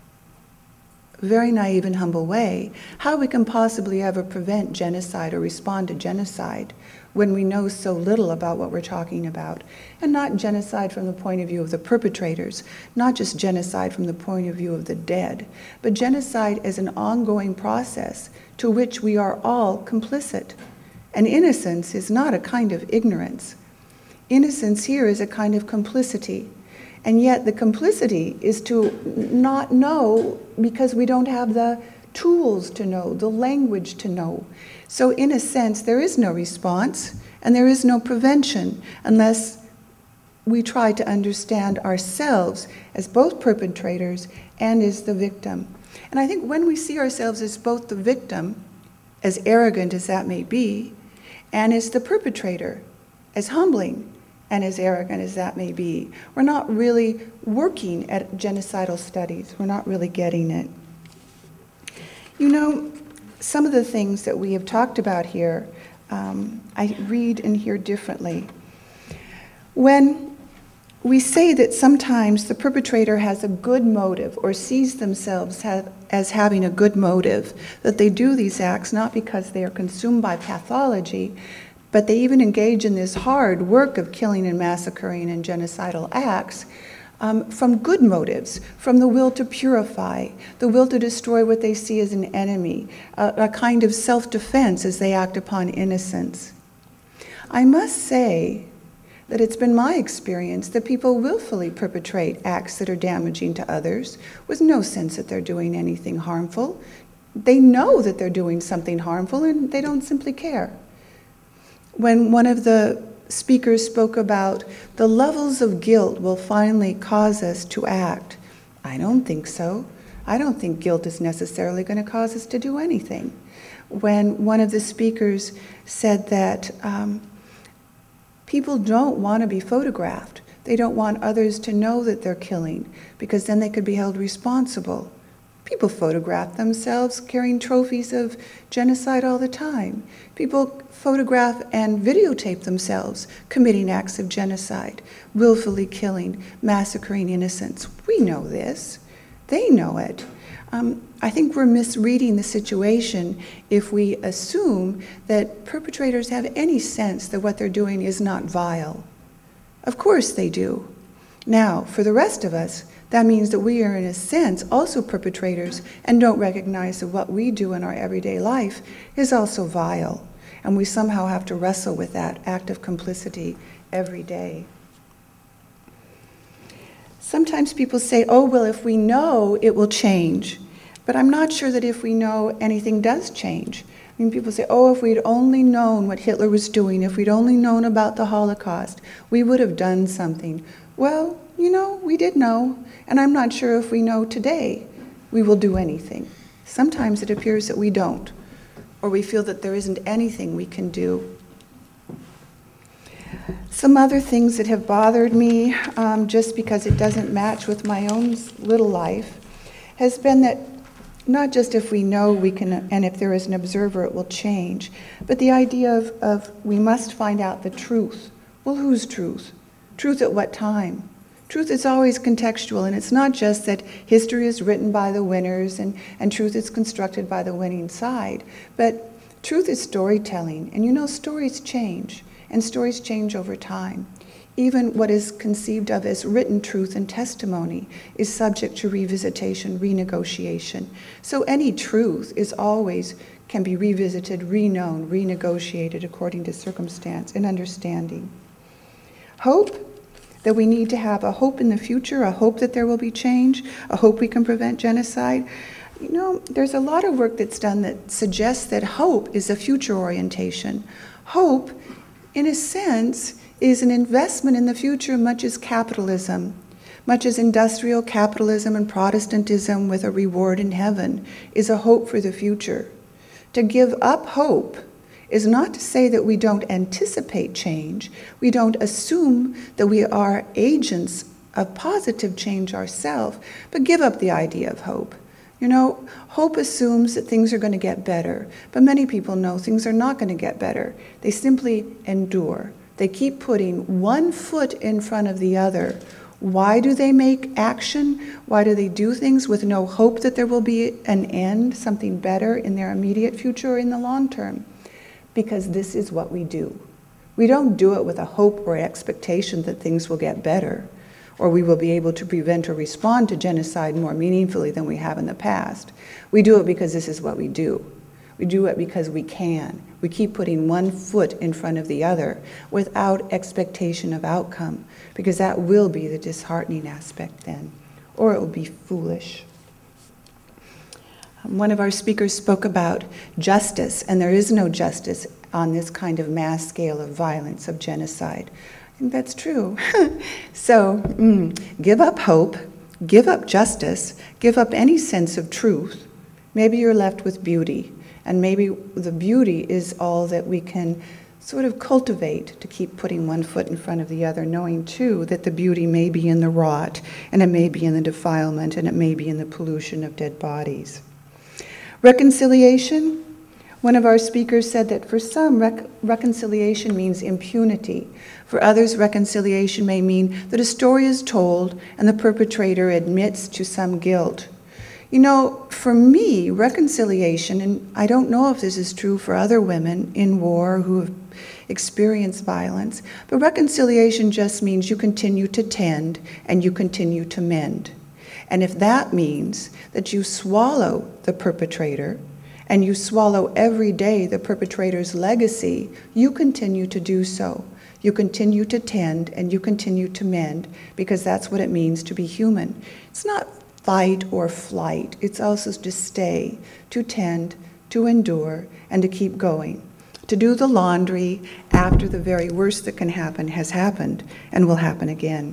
very naive and humble way, how we can possibly ever prevent genocide or respond to genocide when we know so little about what we're talking about. And not genocide from the point of view of the perpetrators, not just genocide from the point of view of the dead, but genocide as an ongoing process to which we are all complicit. And innocence is not a kind of ignorance. Innocence here is a kind of complicity. And yet the complicity is to not know because we don't have the tools to know, the language to know. So in a sense, there is no response and there is no prevention unless we try to understand ourselves as both perpetrators and as the victim. And I think when we see ourselves as both the victim, as arrogant as that may be, and as the perpetrator, as humbling and as arrogant as that may be, we're not really working at genocidal studies. We're not really getting it. You know, some of the things that we have talked about here, um, I read and hear differently. When we say that sometimes the perpetrator has a good motive or sees themselves have, as having a good motive, that they do these acts not because they are consumed by pathology, but they even engage in this hard work of killing and massacring and genocidal acts um, from good motives, from the will to purify, the will to destroy what they see as an enemy, a, a kind of self-defense as they act upon innocence. I must say that it's been my experience that people willfully perpetrate acts that are damaging to others with no sense that they're doing anything harmful. They know that they're doing something harmful and they don't simply care. When one of the speakers spoke about the levels of guilt will finally cause us to act, I don't think so. I don't think guilt is necessarily going to cause us to do anything. When one of the speakers said that um, people don't want to be photographed. They don't want others to know that they're killing because then they could be held responsible. People photograph themselves carrying trophies of genocide all the time. People photograph and videotape themselves committing acts of genocide, willfully killing, massacring innocents. We know this. They know it. Um, I think we're misreading the situation if we assume that perpetrators have any sense that what they're doing is not vile. Of course they do. Now, for the rest of us, that means that we are, in a sense, also perpetrators and don't recognize that what we do in our everyday life is also vile. And we somehow have to wrestle with that act of complicity every day. Sometimes people say, oh, well, if we know, it will change. But I'm not sure that if we know, anything does change. I mean, people say, oh, if we'd only known what Hitler was doing, if we'd only known about the Holocaust, we would have done something. Well, you know, we did know, and I'm not sure if we know today we will do anything. Sometimes it appears that we don't, or we feel that there isn't anything we can do. Some other things that have bothered me, um, just because it doesn't match with my own little life, has been that not just if we know we can, and if there is an observer it will change, but the idea of, of we must find out the truth. Well, whose truth? Truth at what time? Truth is always contextual, and it's not just that history is written by the winners and, and truth is constructed by the winning side, but truth is storytelling, and you know stories change, and stories change over time. Even what is conceived of as written truth and testimony is subject to revisitation, renegotiation. So any truth is always, can be revisited, reknown, renegotiated according to circumstance and understanding. Hope, that we need to have a hope in the future, a hope that there will be change, a hope we can prevent genocide. You know, there's a lot of work that's done that suggests that hope is a future orientation. Hope, in a sense, is an investment in the future, much as capitalism, much as industrial capitalism and Protestantism with a reward in heaven is a hope for the future. To give up hope is not to say that we don't anticipate change, we don't assume that we are agents of positive change ourselves, but give up the idea of hope. You know, hope assumes that things are going to get better, but many people know things are not going to get better. They simply endure. They keep putting one foot in front of the other. Why do they make action? Why do they do things with no hope that there will be an end, something better in their immediate future or in the long term? Because this is what we do. We don't do it with a hope or expectation that things will get better, or we will be able to prevent or respond to genocide more meaningfully than we have in the past. We do it because this is what we do. We do it because we can. We keep putting one foot in front of the other without expectation of outcome, because that will be the disheartening aspect then, or it will be foolish. One of our speakers spoke about justice, and there is no justice on this kind of mass scale of violence, of genocide. I think that's true. So mm, give up hope, give up justice, give up any sense of truth. Maybe you're left with beauty. And maybe the beauty is all that we can sort of cultivate to keep putting one foot in front of the other, knowing too that the beauty may be in the rot, and it may be in the defilement, and it may be in the pollution of dead bodies. Reconciliation. One of our speakers said that for some, rec reconciliation means impunity. For others, reconciliation may mean that a story is told and the perpetrator admits to some guilt. You know, for me, reconciliation, and I don't know if this is true for other women in war who have experienced violence, but reconciliation just means you continue to tend and you continue to mend. And if that means that you swallow the perpetrator and you swallow every day the perpetrator's legacy, you continue to do so. You continue to tend and you continue to mend, because that's what it means to be human. It's not fight or flight. It's also to stay, to tend, to endure, and to keep going. To do the laundry after the very worst that can happen has happened and will happen again.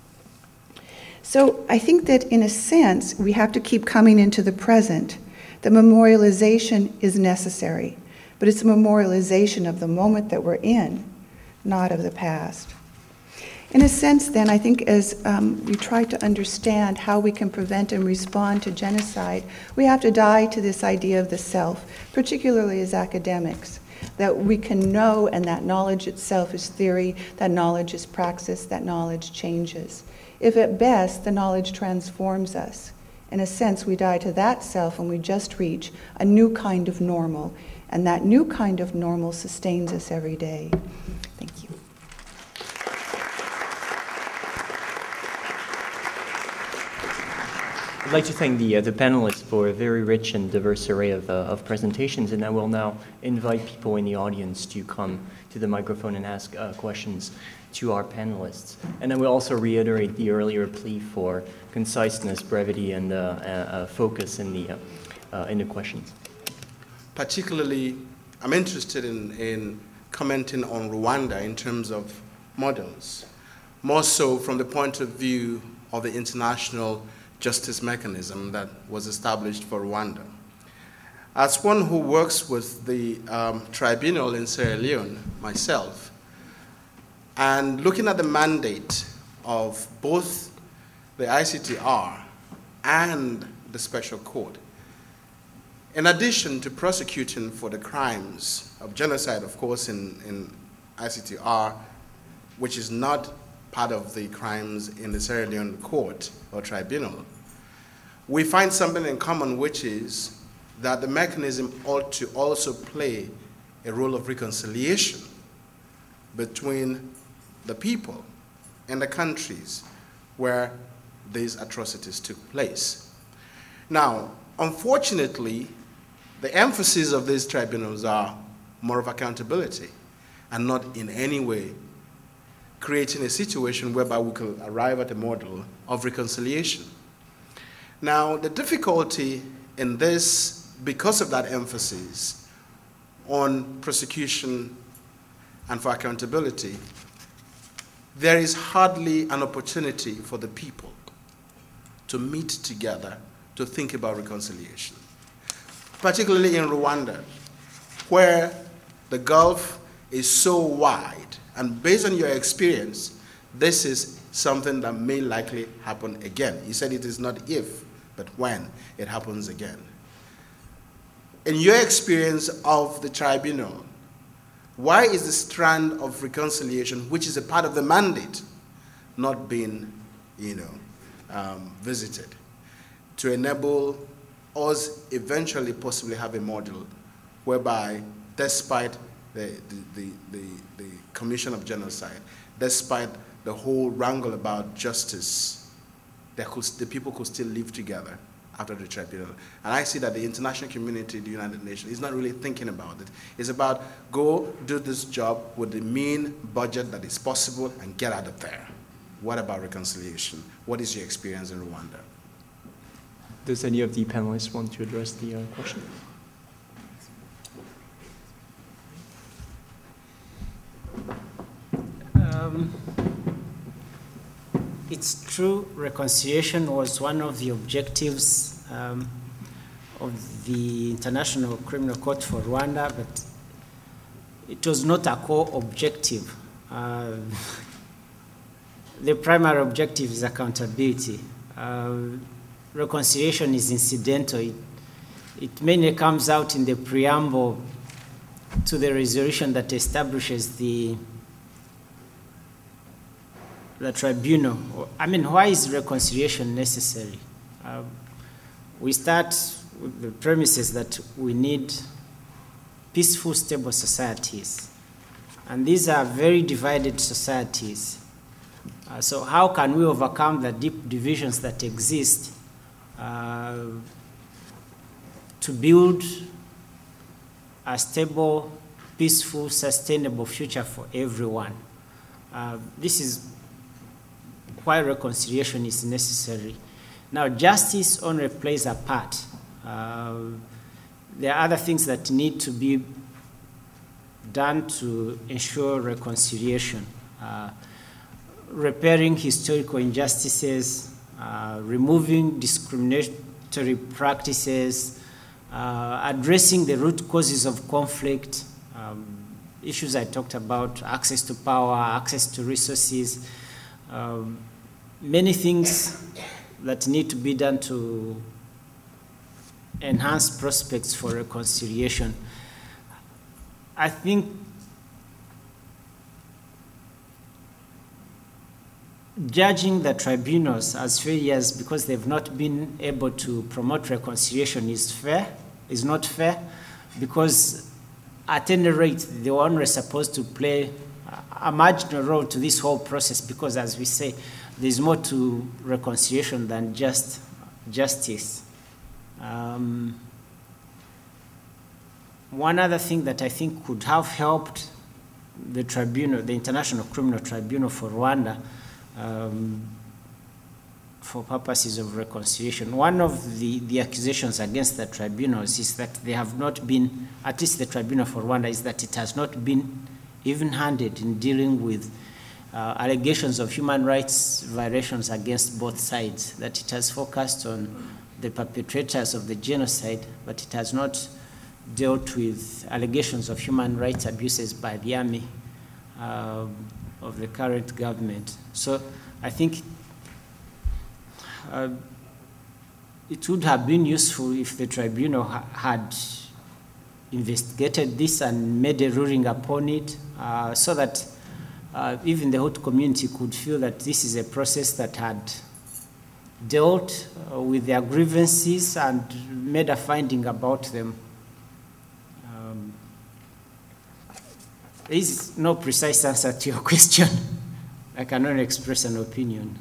So I think that in a sense, we have to keep coming into the present. The memorialization is necessary, but it's a memorialization of the moment that we're in, not of the past. In a sense, then, I think as um, we try to understand how we can prevent and respond to genocide, we have to die to this idea of the self, particularly as academics, that we can know, and that knowledge itself is theory, that knowledge is praxis, that knowledge changes. If at best the knowledge transforms us, in a sense we die to that self and we just reach a new kind of normal, and that new kind of normal sustains us every day. Thank you. I'd like to thank the, uh, the panelists for a very rich and diverse array of, uh, of presentations, and I will now invite people in the audience to come to the microphone and ask uh, questions to our panelists. And I will also reiterate the earlier plea for conciseness, brevity, and uh, uh, uh, focus in the, uh, uh, in the questions. Particularly, I'm interested in, in commenting on Rwanda in terms of models. more so from the point of view of the international justice mechanism that was established for Rwanda. As one who works with the um, tribunal in Sierra Leone, myself, and looking at the mandate of both the I C T R and the Special Court, in addition to prosecuting for the crimes of genocide, of course, in, in I C T R, which is not part of the crimes in the Sierra Leone court or tribunal, we find something in common, which is that the mechanism ought to also play a role of reconciliation between the people and the countries where these atrocities took place. Now, unfortunately, the emphasis of these tribunals are more of accountability and not in any way creating a situation whereby we could arrive at a model of reconciliation. Now, the difficulty in this, because of that emphasis on prosecution and for accountability, there is hardly an opportunity for the people to meet together to think about reconciliation. Particularly in Rwanda, where the gulf is so wide, and based on your experience, this is something that may likely happen again. You said it is not if, but when it happens again. In your experience of the tribunal, why is the strand of reconciliation, which is a part of the mandate, not being, you know, um, visited to enable us eventually possibly have a model whereby, despite the, the, the, the, the commission of genocide, despite the whole wrangle about justice, could, the people could still live together after the tribunal. And I see that the international community, the United Nations, is not really thinking about it. It's about go do this job with the mean budget that is possible and get out of there. What about reconciliation? What is your experience in Rwanda? Does any of the panelists want to address the uh, question? Um, it's true, reconciliation was one of the objectives um, of the International Criminal Court for Rwanda, but it was not a core objective. Uh, the primary objective is accountability. Uh, reconciliation is incidental. It, it mainly comes out in the preamble to the resolution that establishes the the tribunal. I mean, why is reconciliation necessary? Uh, we start with the premises that we need peaceful, stable societies. And these are very divided societies. Uh, so how can we overcome the deep divisions that exist uh, to build a stable, peaceful, sustainable future for everyone? Uh, this is why reconciliation is necessary. Now, justice only plays a part. Uh, there are other things that need to be done to ensure reconciliation. Uh, repairing historical injustices, uh, removing discriminatory practices, uh, addressing the root causes of conflict, um, issues I talked about, access to power, access to resources, um, many things that need to be done to enhance prospects for reconciliation. I think judging the tribunals as failures because they've not been able to promote reconciliation is fair, is not fair, because at any rate, they were only supposed to play a marginal role to this whole process, because as we say, there's more to reconciliation than just justice. Um, one other thing that I think could have helped the tribunal, the International Criminal Tribunal for Rwanda, um, for purposes of reconciliation, one of the, the accusations against the tribunals is that they have not been, at least the Tribunal for Rwanda, is that it has not been even-handed in dealing with uh, allegations of human rights violations against both sides, that it has focused on the perpetrators of the genocide, but it has not dealt with allegations of human rights abuses by the army uh, of the current government. So I think uh, it would have been useful if the tribunal ha had investigated this and made a ruling upon it, uh, so that uh, even the Hutu community could feel that this is a process that had dealt uh, with their grievances and made a finding about them. Um, there is no precise answer to your question. I can only express an opinion.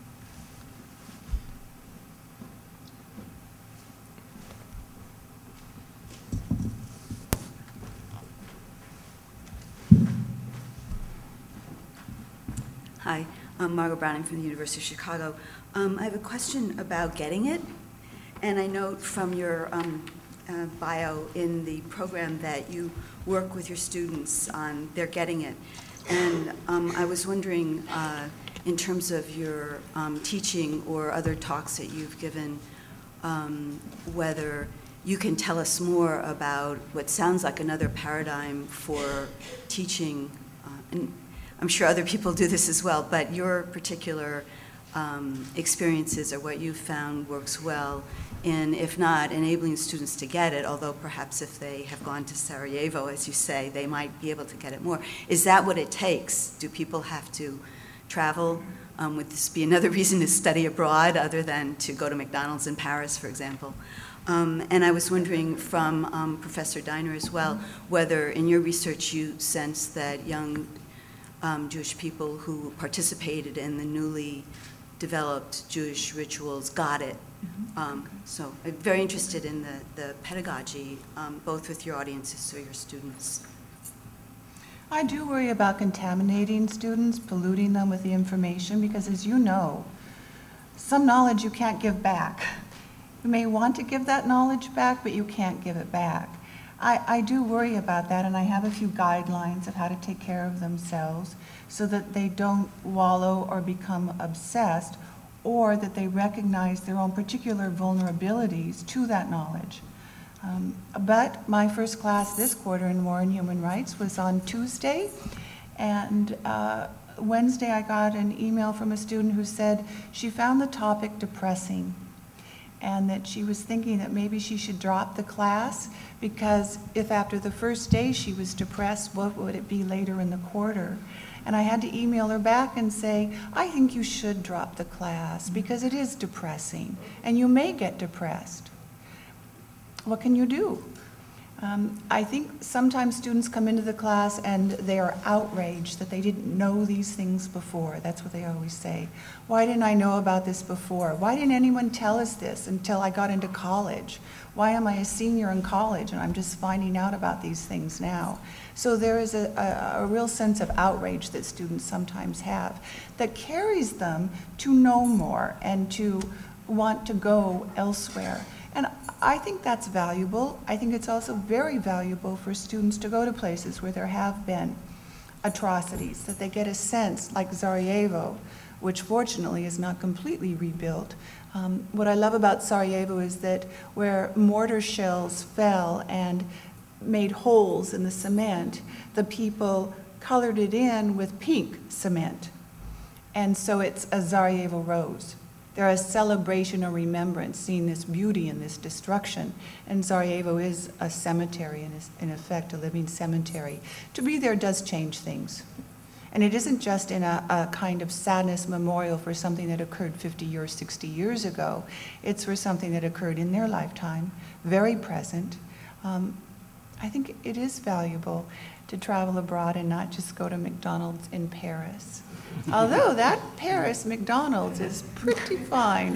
Hi, I'm Margot Browning from the University of Chicago. Um, I have a question about getting it, and I note from your um, uh, bio in the program that you work with your students on their getting it. And um, I was wondering, uh, in terms of your um, teaching or other talks that you've given, um, whether you can tell us more about what sounds like another paradigm for teaching. Uh, and I'm sure other people do this as well, but your particular um, experiences or what you've found works well in, if not enabling students to get it, although perhaps if they have gone to Sarajevo, as you say, they might be able to get it more. Is that what it takes? Do people have to travel? Um, would this be another reason to study abroad other than to go to McDonald's in Paris, for example? Um, and I was wondering from um, Professor Diner as well, whether in your research you sense that young Um, Jewish people who participated in the newly developed Jewish rituals got it. Um, so I'm very interested in the, the pedagogy, um, both with your audiences or your students. I do worry about contaminating students, polluting them with the information, because as you know, some knowledge you can't give back. You may want to give that knowledge back, but you can't give it back. I, I do worry about that, and I have a few guidelines of how to take care of themselves so that they don't wallow or become obsessed, or that they recognize their own particular vulnerabilities to that knowledge. Um, but my first class this quarter in War and Human Rights was on Tuesday, and uh, Wednesday I got an email from a student who said she found the topic depressing, and that she was thinking that maybe she should drop the class, because if after the first day she was depressed, what would it be later in the quarter? And I had to email her back and say, I think you should drop the class because it is depressing, and you may get depressed. What can you do? Um, I think sometimes students come into the class and they are outraged that they didn't know these things before. That's what they always say. Why didn't I know about this before? Why didn't anyone tell us this until I got into college? Why am I a senior in college and I'm just finding out about these things now? So there is a, a, a real sense of outrage that students sometimes have that carries them to know more and to want to go elsewhere. And I think that's valuable. I think it's also very valuable for students to go to places where there have been atrocities, that they get a sense, like Sarajevo, which fortunately is not completely rebuilt. Um, what I love about Sarajevo is that where mortar shells fell and made holes in the cement, the people colored it in with pink cement. And so it's a Sarajevo rose. They're a celebration or remembrance, seeing this beauty and this destruction. And Sarajevo is a cemetery, in, in effect, a living cemetery. To be there does change things. And it isn't just in a, a kind of sadness memorial for something that occurred fifty or sixty years ago. It's for something that occurred in their lifetime, very present. Um, I think it is valuable to travel abroad and not just go to McDonald's in Paris. Although that Paris McDonald's is pretty fine.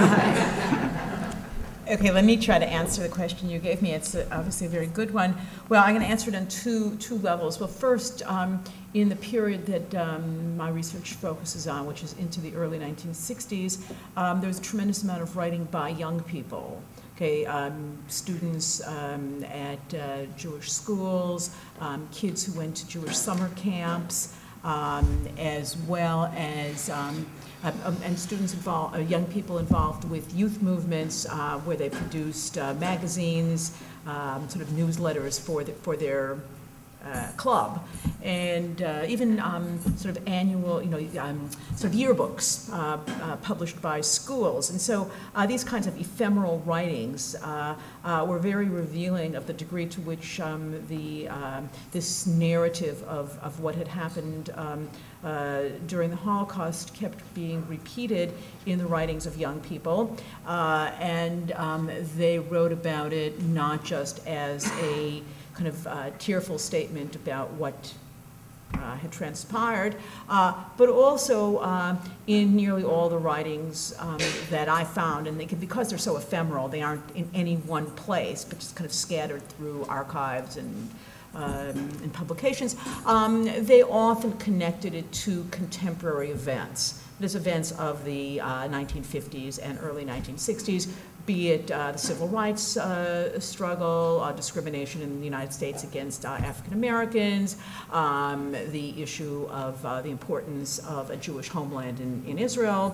Okay, let me try to answer the question you gave me. It's obviously a very good one. Well, I'm going to answer it on two, two levels. Well, first, um, in the period that um, my research focuses on, which is into the early nineteen sixties, um, there was a tremendous amount of writing by young people. Okay, um, students um, at uh, Jewish schools, um, kids who went to Jewish summer camps, um, as well as um, uh, um, and students involved, uh, young people involved with youth movements, uh, where they produced uh, magazines, um, sort of newsletters for the, for their uh, club, and uh, even um, sort of annual, you know, um, sort of yearbooks uh, uh, published by schools. And so uh, these kinds of ephemeral writings uh, uh, were very revealing of the degree to which um, the um, this narrative of, of what had happened um, uh, during the Holocaust kept being repeated in the writings of young people. Uh, and um, they wrote about it not just as a kind of uh, tearful statement about what uh, had transpired, uh, but also uh, in nearly all the writings um, that I found, and they can, because they're so ephemeral, they aren't in any one place, but just kind of scattered through archives and, um, and publications, um, they often connected it to contemporary events. There's events of the uh, nineteen fifties and early nineteen sixties, be it uh, the civil rights uh, struggle, uh, discrimination in the United States against uh, African Americans, um, the issue of uh, the importance of a Jewish homeland in, in Israel.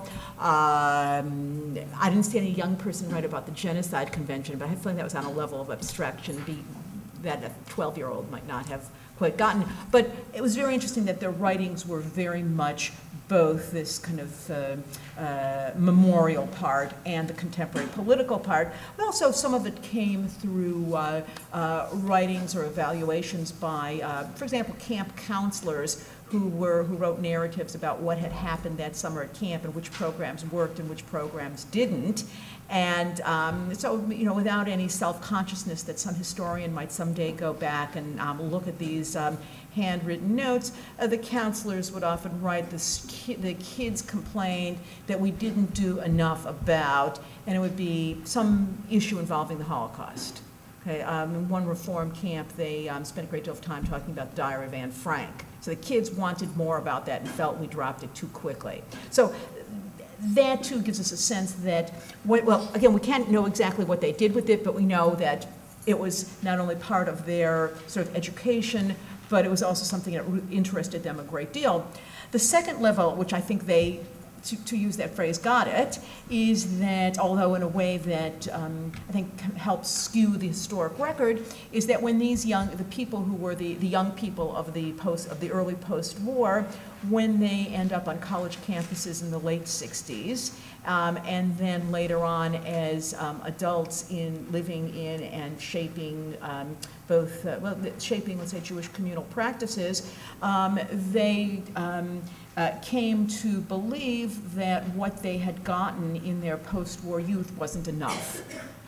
Um, I didn't see any young person write about the Genocide Convention, but I have a feeling that was on a level of abstraction be, that a twelve-year-old might not have quite gotten. But it was very interesting that their writings were very much both this kind of uh, uh, memorial part and the contemporary political part, but also some of it came through uh, uh, writings or evaluations by, uh, for example, camp counselors who were who wrote narratives about what had happened that summer at camp and which programs worked and which programs didn't. And um, so, you know, without any self-consciousness that some historian might someday go back and um, look at these um, handwritten notes, uh, the counselors would often write, this ki the kids complained that we didn't do enough about, and it would be some issue involving the Holocaust. Okay, um, in one reform camp, they um, spent a great deal of time talking about the Diary of Anne Frank. So the kids wanted more about that and felt we dropped it too quickly. So that too gives us a sense that, what, well, again, we can't know exactly what they did with it, but we know that it was not only part of their sort of education, but it was also something that interested them a great deal. The second level, which I think they, to, to use that phrase, got it, is that, although in a way that um, I think helps skew the historic record, is that when these young, the people who were the, the young people of the post, of the early post-war, when they end up on college campuses in the late sixties, um, and then later on as um, adults in living in and shaping um, both, uh, well, shaping, let's say, Jewish communal practices, um, they um, uh, came to believe that what they had gotten in their post-war youth wasn't enough,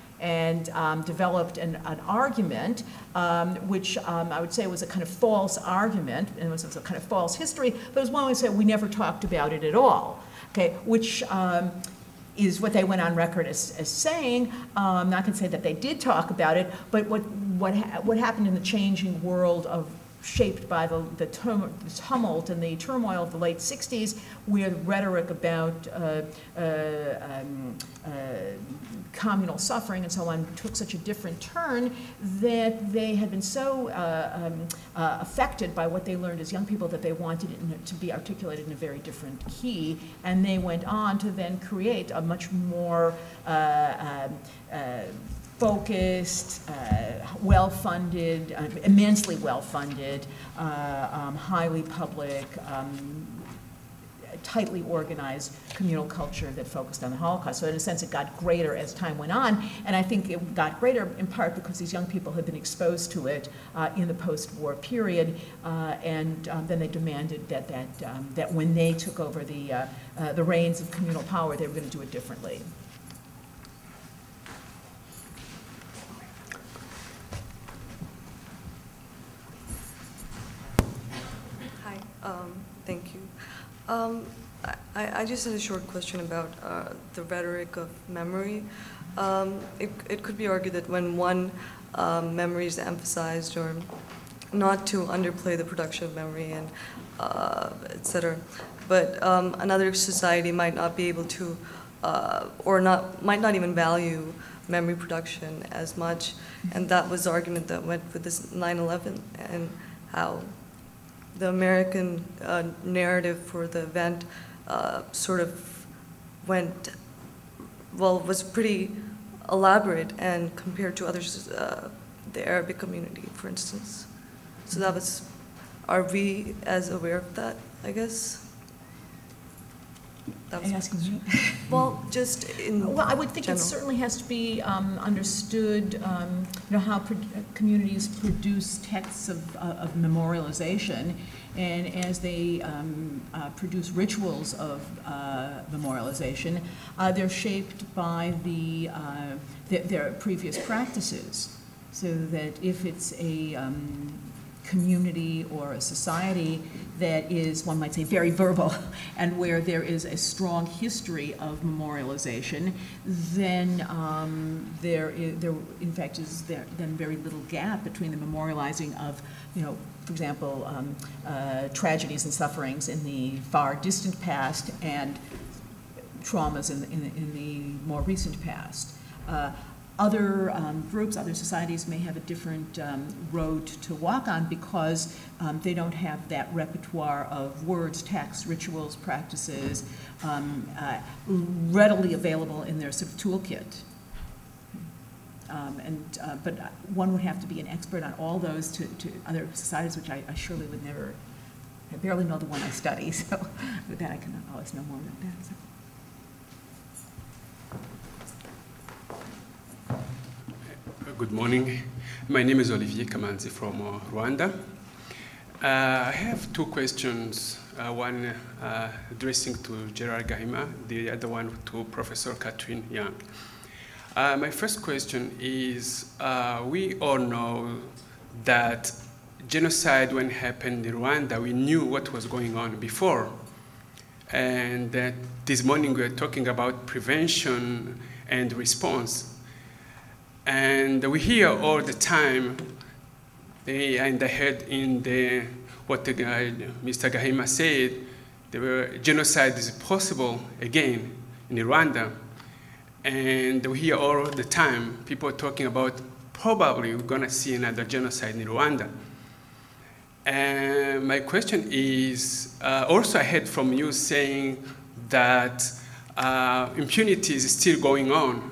and um, developed an, an argument, um, which um, I would say was a kind of false argument, and it was a kind of false history, but it was one way to say we never talked about it at all, okay, which um, is what they went on record as, as saying. Um, I'm not going to say that they did talk about it, but what, what, ha what happened in the changing world of shaped by the, the, tum the tumult and the turmoil of the late sixties, where the rhetoric about uh, uh, um, uh, communal suffering and so on took such a different turn, that they had been so uh, um, uh, affected by what they learned as young people that they wanted it to be articulated in a very different key, and they went on to then create a much more uh, um, uh, focused, uh, well-funded, uh, immensely well-funded, uh, um, highly public, um, tightly organized communal culture that focused on the Holocaust. So in a sense, it got greater as time went on, and I think it got greater in part because these young people had been exposed to it uh, in the post-war period, uh, and um, then they demanded that that um, that when they took over the uh, uh, the reins of communal power, they were going to do it differently. Um, thank you. Um, I, I just had a short question about uh, the rhetoric of memory. Um, it, it could be argued that when one um, memory is emphasized, or not to underplay the production of memory and uh, et cetera, but um, another society might not be able to, uh, or not might not even value memory production as much, and that was the argument that went with this nine eleven and how the American uh, narrative for the event uh, sort of went, well, was pretty elaborate and compared to others, uh, the Arabic community, for instance. So that was, are we as aware of that, I guess? That was Asking me? Well, just in Well, I would think it general. certainly has to be um, understood, um, you know, how pro- communities produce texts of, uh, of memorialization, and as they um, uh, produce rituals of uh, memorialization, uh, they're shaped by the, uh, their, their previous practices, so that if it's a um, community or a society that is, one might say, very verbal, and where there is a strong history of memorialization, then um, there, is, there, in fact, is there then very little gap between the memorializing of, you know, for example, um, uh, tragedies and sufferings in the far distant past and traumas in, in, in the more recent past. Uh, Other um, groups, other societies may have a different um, road to walk on because um, they don't have that repertoire of words, texts, rituals, practices um, uh, readily available in their sort of toolkit. Um, and, uh, but one would have to be an expert on all those to, to other societies, which I, I surely would never, I barely know the one I study, so with that I can always know more about that. So. Good morning. My name is Olivier Kamanzi from uh, Rwanda. Uh, I have two questions, uh, one uh, addressing to Gerard Gahima, the other one to Professor Catherine Young. Uh, my first question is, uh, we all know that genocide, when it happened in Rwanda, we knew what was going on before. And that this morning we are talking about prevention and response. And we hear all the time, and I heard in the, what the guy, Mister Gahima said, the genocide is possible again in Rwanda. And we hear all the time people talking about probably we're going to see another genocide in Rwanda. And my question is, uh, also I heard from you saying that uh, impunity is still going on.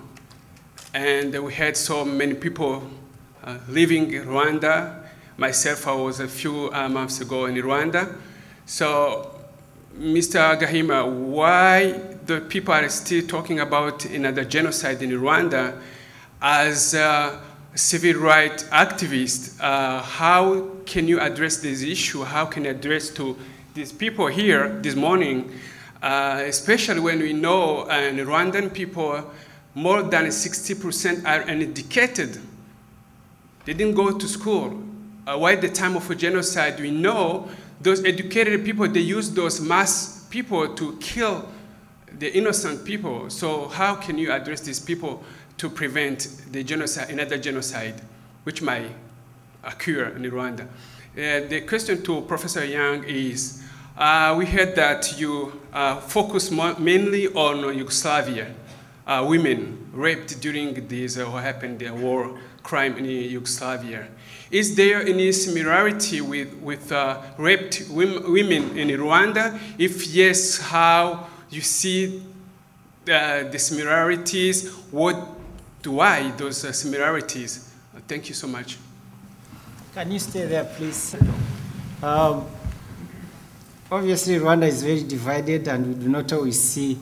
And we had so many people uh, leaving Rwanda. Myself, I was a few uh, months ago in Rwanda. So, Mister Gahima, why the people are still talking about another genocide in Rwanda? As a civil rights activist, uh, how can you address this issue? How can you address to these people here this morning, uh, especially when we know uh, Rwandan people, more than sixty percent are uneducated. They didn't go to school. Uh, why at the time of a genocide, we know those educated people, they use those mass people to kill the innocent people. So how can you address these people to prevent the genocide, another genocide, which might occur in Rwanda? Uh, the question to Professor Young is, uh, we heard that you uh, focus mainly on Yugoslavia. Uh, women raped during this, uh, what happened, the war crime in Yugoslavia. Is there any similarity with, with uh, raped women in Rwanda? If yes, how you see uh, the similarities? What do why those uh, similarities? Uh, thank you so much. Can you stay there, please? Um, obviously, Rwanda is very divided, and we do not always see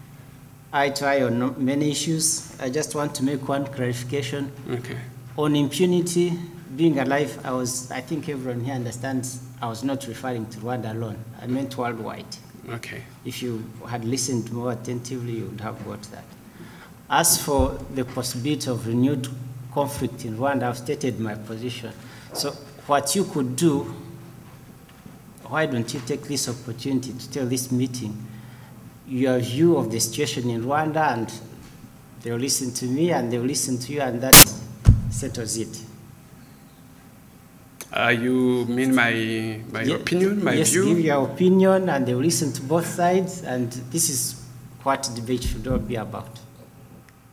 eye to eye on many issues. I just want to make one clarification. Okay. On impunity, being alive, I was, I think everyone here understands, I was not referring to Rwanda alone. I meant worldwide. Okay. If you had listened more attentively, you would have got that. As for the possibility of renewed conflict in Rwanda, I've stated my position. So what you could do, why don't you take this opportunity to tell this meeting your view of the situation in Rwanda, and they'll listen to me and they'll listen to you, and that settles it. Uh, you mean my, my Ye- opinion, my yes, view? give your opinion, and they'll listen to both sides, and this is what debate should all be about.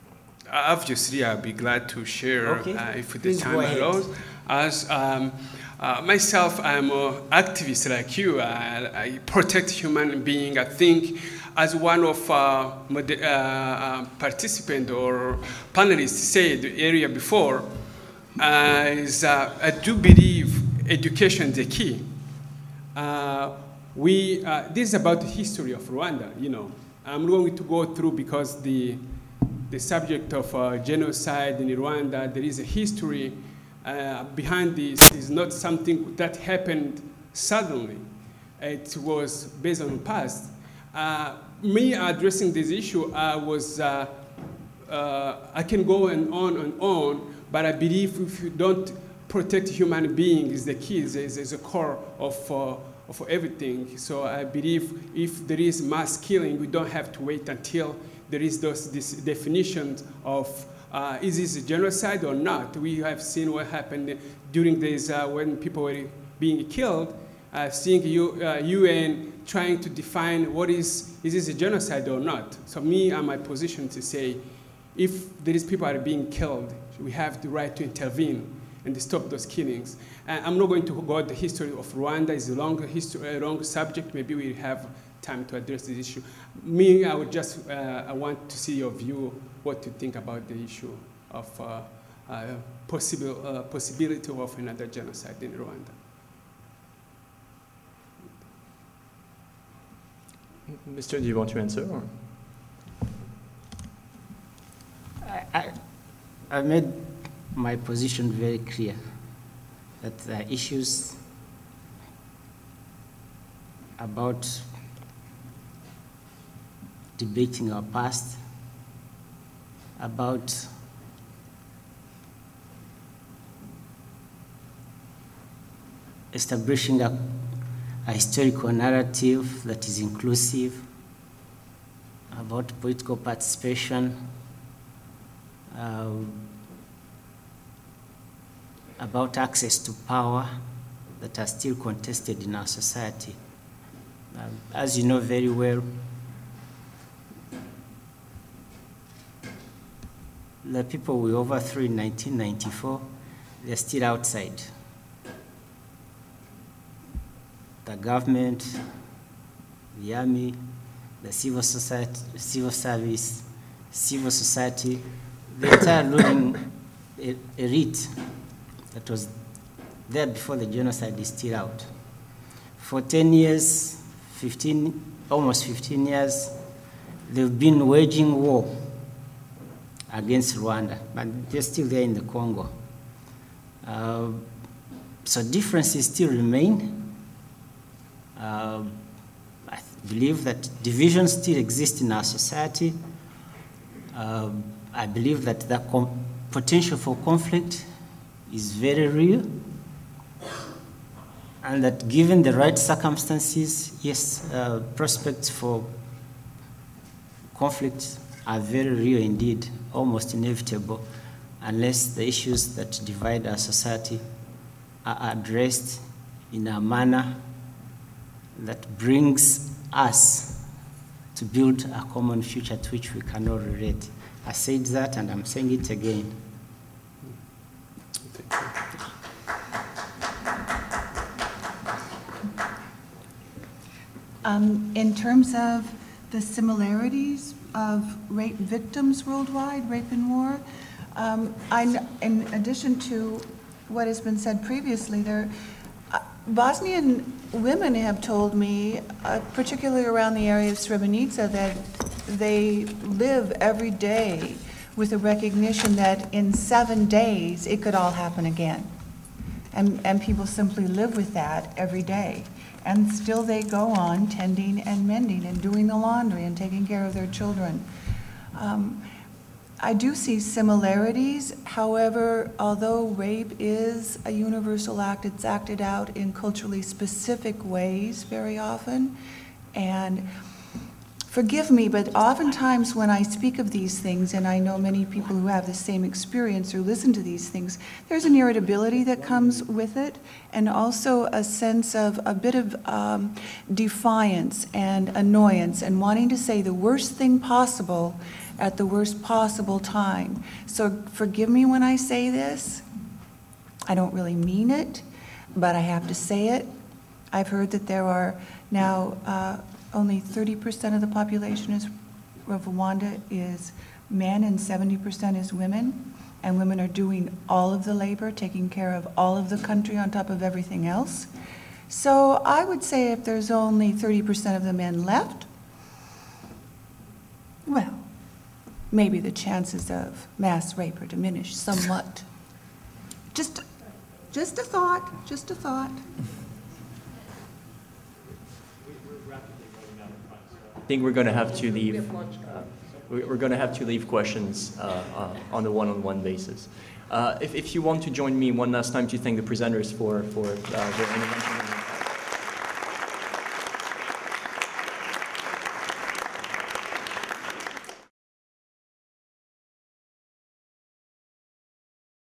Obviously, I'll be glad to share Okay. uh, if the Please time go ahead. allows. As um, uh, myself, I'm an activist like you. I, I protect human beings. I think as one of uh, uh, uh, participants or panelists said earlier before, uh, is, uh, I do believe education is the key. Uh, we, uh, this is about the history of Rwanda, you know. I'm going to go through because the, the subject of uh, genocide in Rwanda, there is a history uh, behind this. Is not something that happened suddenly. It was based on the past. Uh, me addressing this issue, I was, uh, uh, I can go and on and on, but I believe if you don't protect human beings, the key is, is a core of, uh, of everything. So I believe if there is mass killing, we don't have to wait until there is those this definitions of uh, is this a genocide or not. We have seen what happened during this uh, when people were being killed. Uh, seeing U, uh, U N trying to define what is, is this a genocide or not. So me and my position to say, if there is people are being killed, we have the right to intervene and to stop those killings. And I'm not going to go the history of Rwanda. It's a long history, a long subject. Maybe we have time to address this issue. Me, I would just, uh, I want to see your view, what you think about the issue of uh, uh, possible, uh, possibility of another genocide in Rwanda. Mister, do you want to answer? Or? I, I, I made my position very clear that there are issues about debating our past, about establishing a a historical narrative that is inclusive, about political participation, uh, about access to power that are still contested in our society. Uh, as you know very well, the people we overthrew in nineteen ninety-four, they're still outside. The government, the army, the civil society, civil service, civil society, the entire ruling elite that was there before the genocide is still out. For ten years, fifteen, almost fifteen years, they've been waging war against Rwanda, but they're still there in the Congo. Uh, so differences still remain. Uh, I believe that divisions still exist in our society. Uh, I believe that the potential for conflict is very real, and that given the right circumstances, yes, uh, prospects for conflict are very real indeed, almost inevitable, unless the issues that divide our society are addressed in a manner that brings us to build a common future to which we can all relate. I said that, and I'm saying it again. Um, in terms of the similarities of rape victims worldwide, rape and war, um, I, in addition to what has been said previously, there, uh, Bosnian women have told me, uh, particularly around the area of Srebrenica, that they live every day with a recognition that in seven days it could all happen again. And, and people simply live with that every day. And still they go on tending and mending and doing the laundry and taking care of their children. Um, I do see similarities. However, although rape is a universal act, it's acted out in culturally specific ways very often. And forgive me, but oftentimes when I speak of these things, and I know many people who have the same experience or listen to these things, there's an irritability that comes with it, and also a sense of a bit of um, defiance and annoyance and wanting to say the worst thing possible at the worst possible time. So forgive me when I say this. I don't really mean it. but I have to say it. I've heard that there are now uh, only thirty percent of the population is, of Rwanda is men and seventy percent is women, and women are doing all of the labor, taking care of all of the country on top of everything else. So I would say if there's only thirty percent of the men left, well, maybe the chances of mass rape are diminished somewhat. Just, just a thought, just a thought. I think we're going to have to leave. Uh, we- we're going to have to leave questions uh, uh, on a one-on-one basis. Uh, if, if you want to join me one last time to thank the presenters for for uh, their intervention.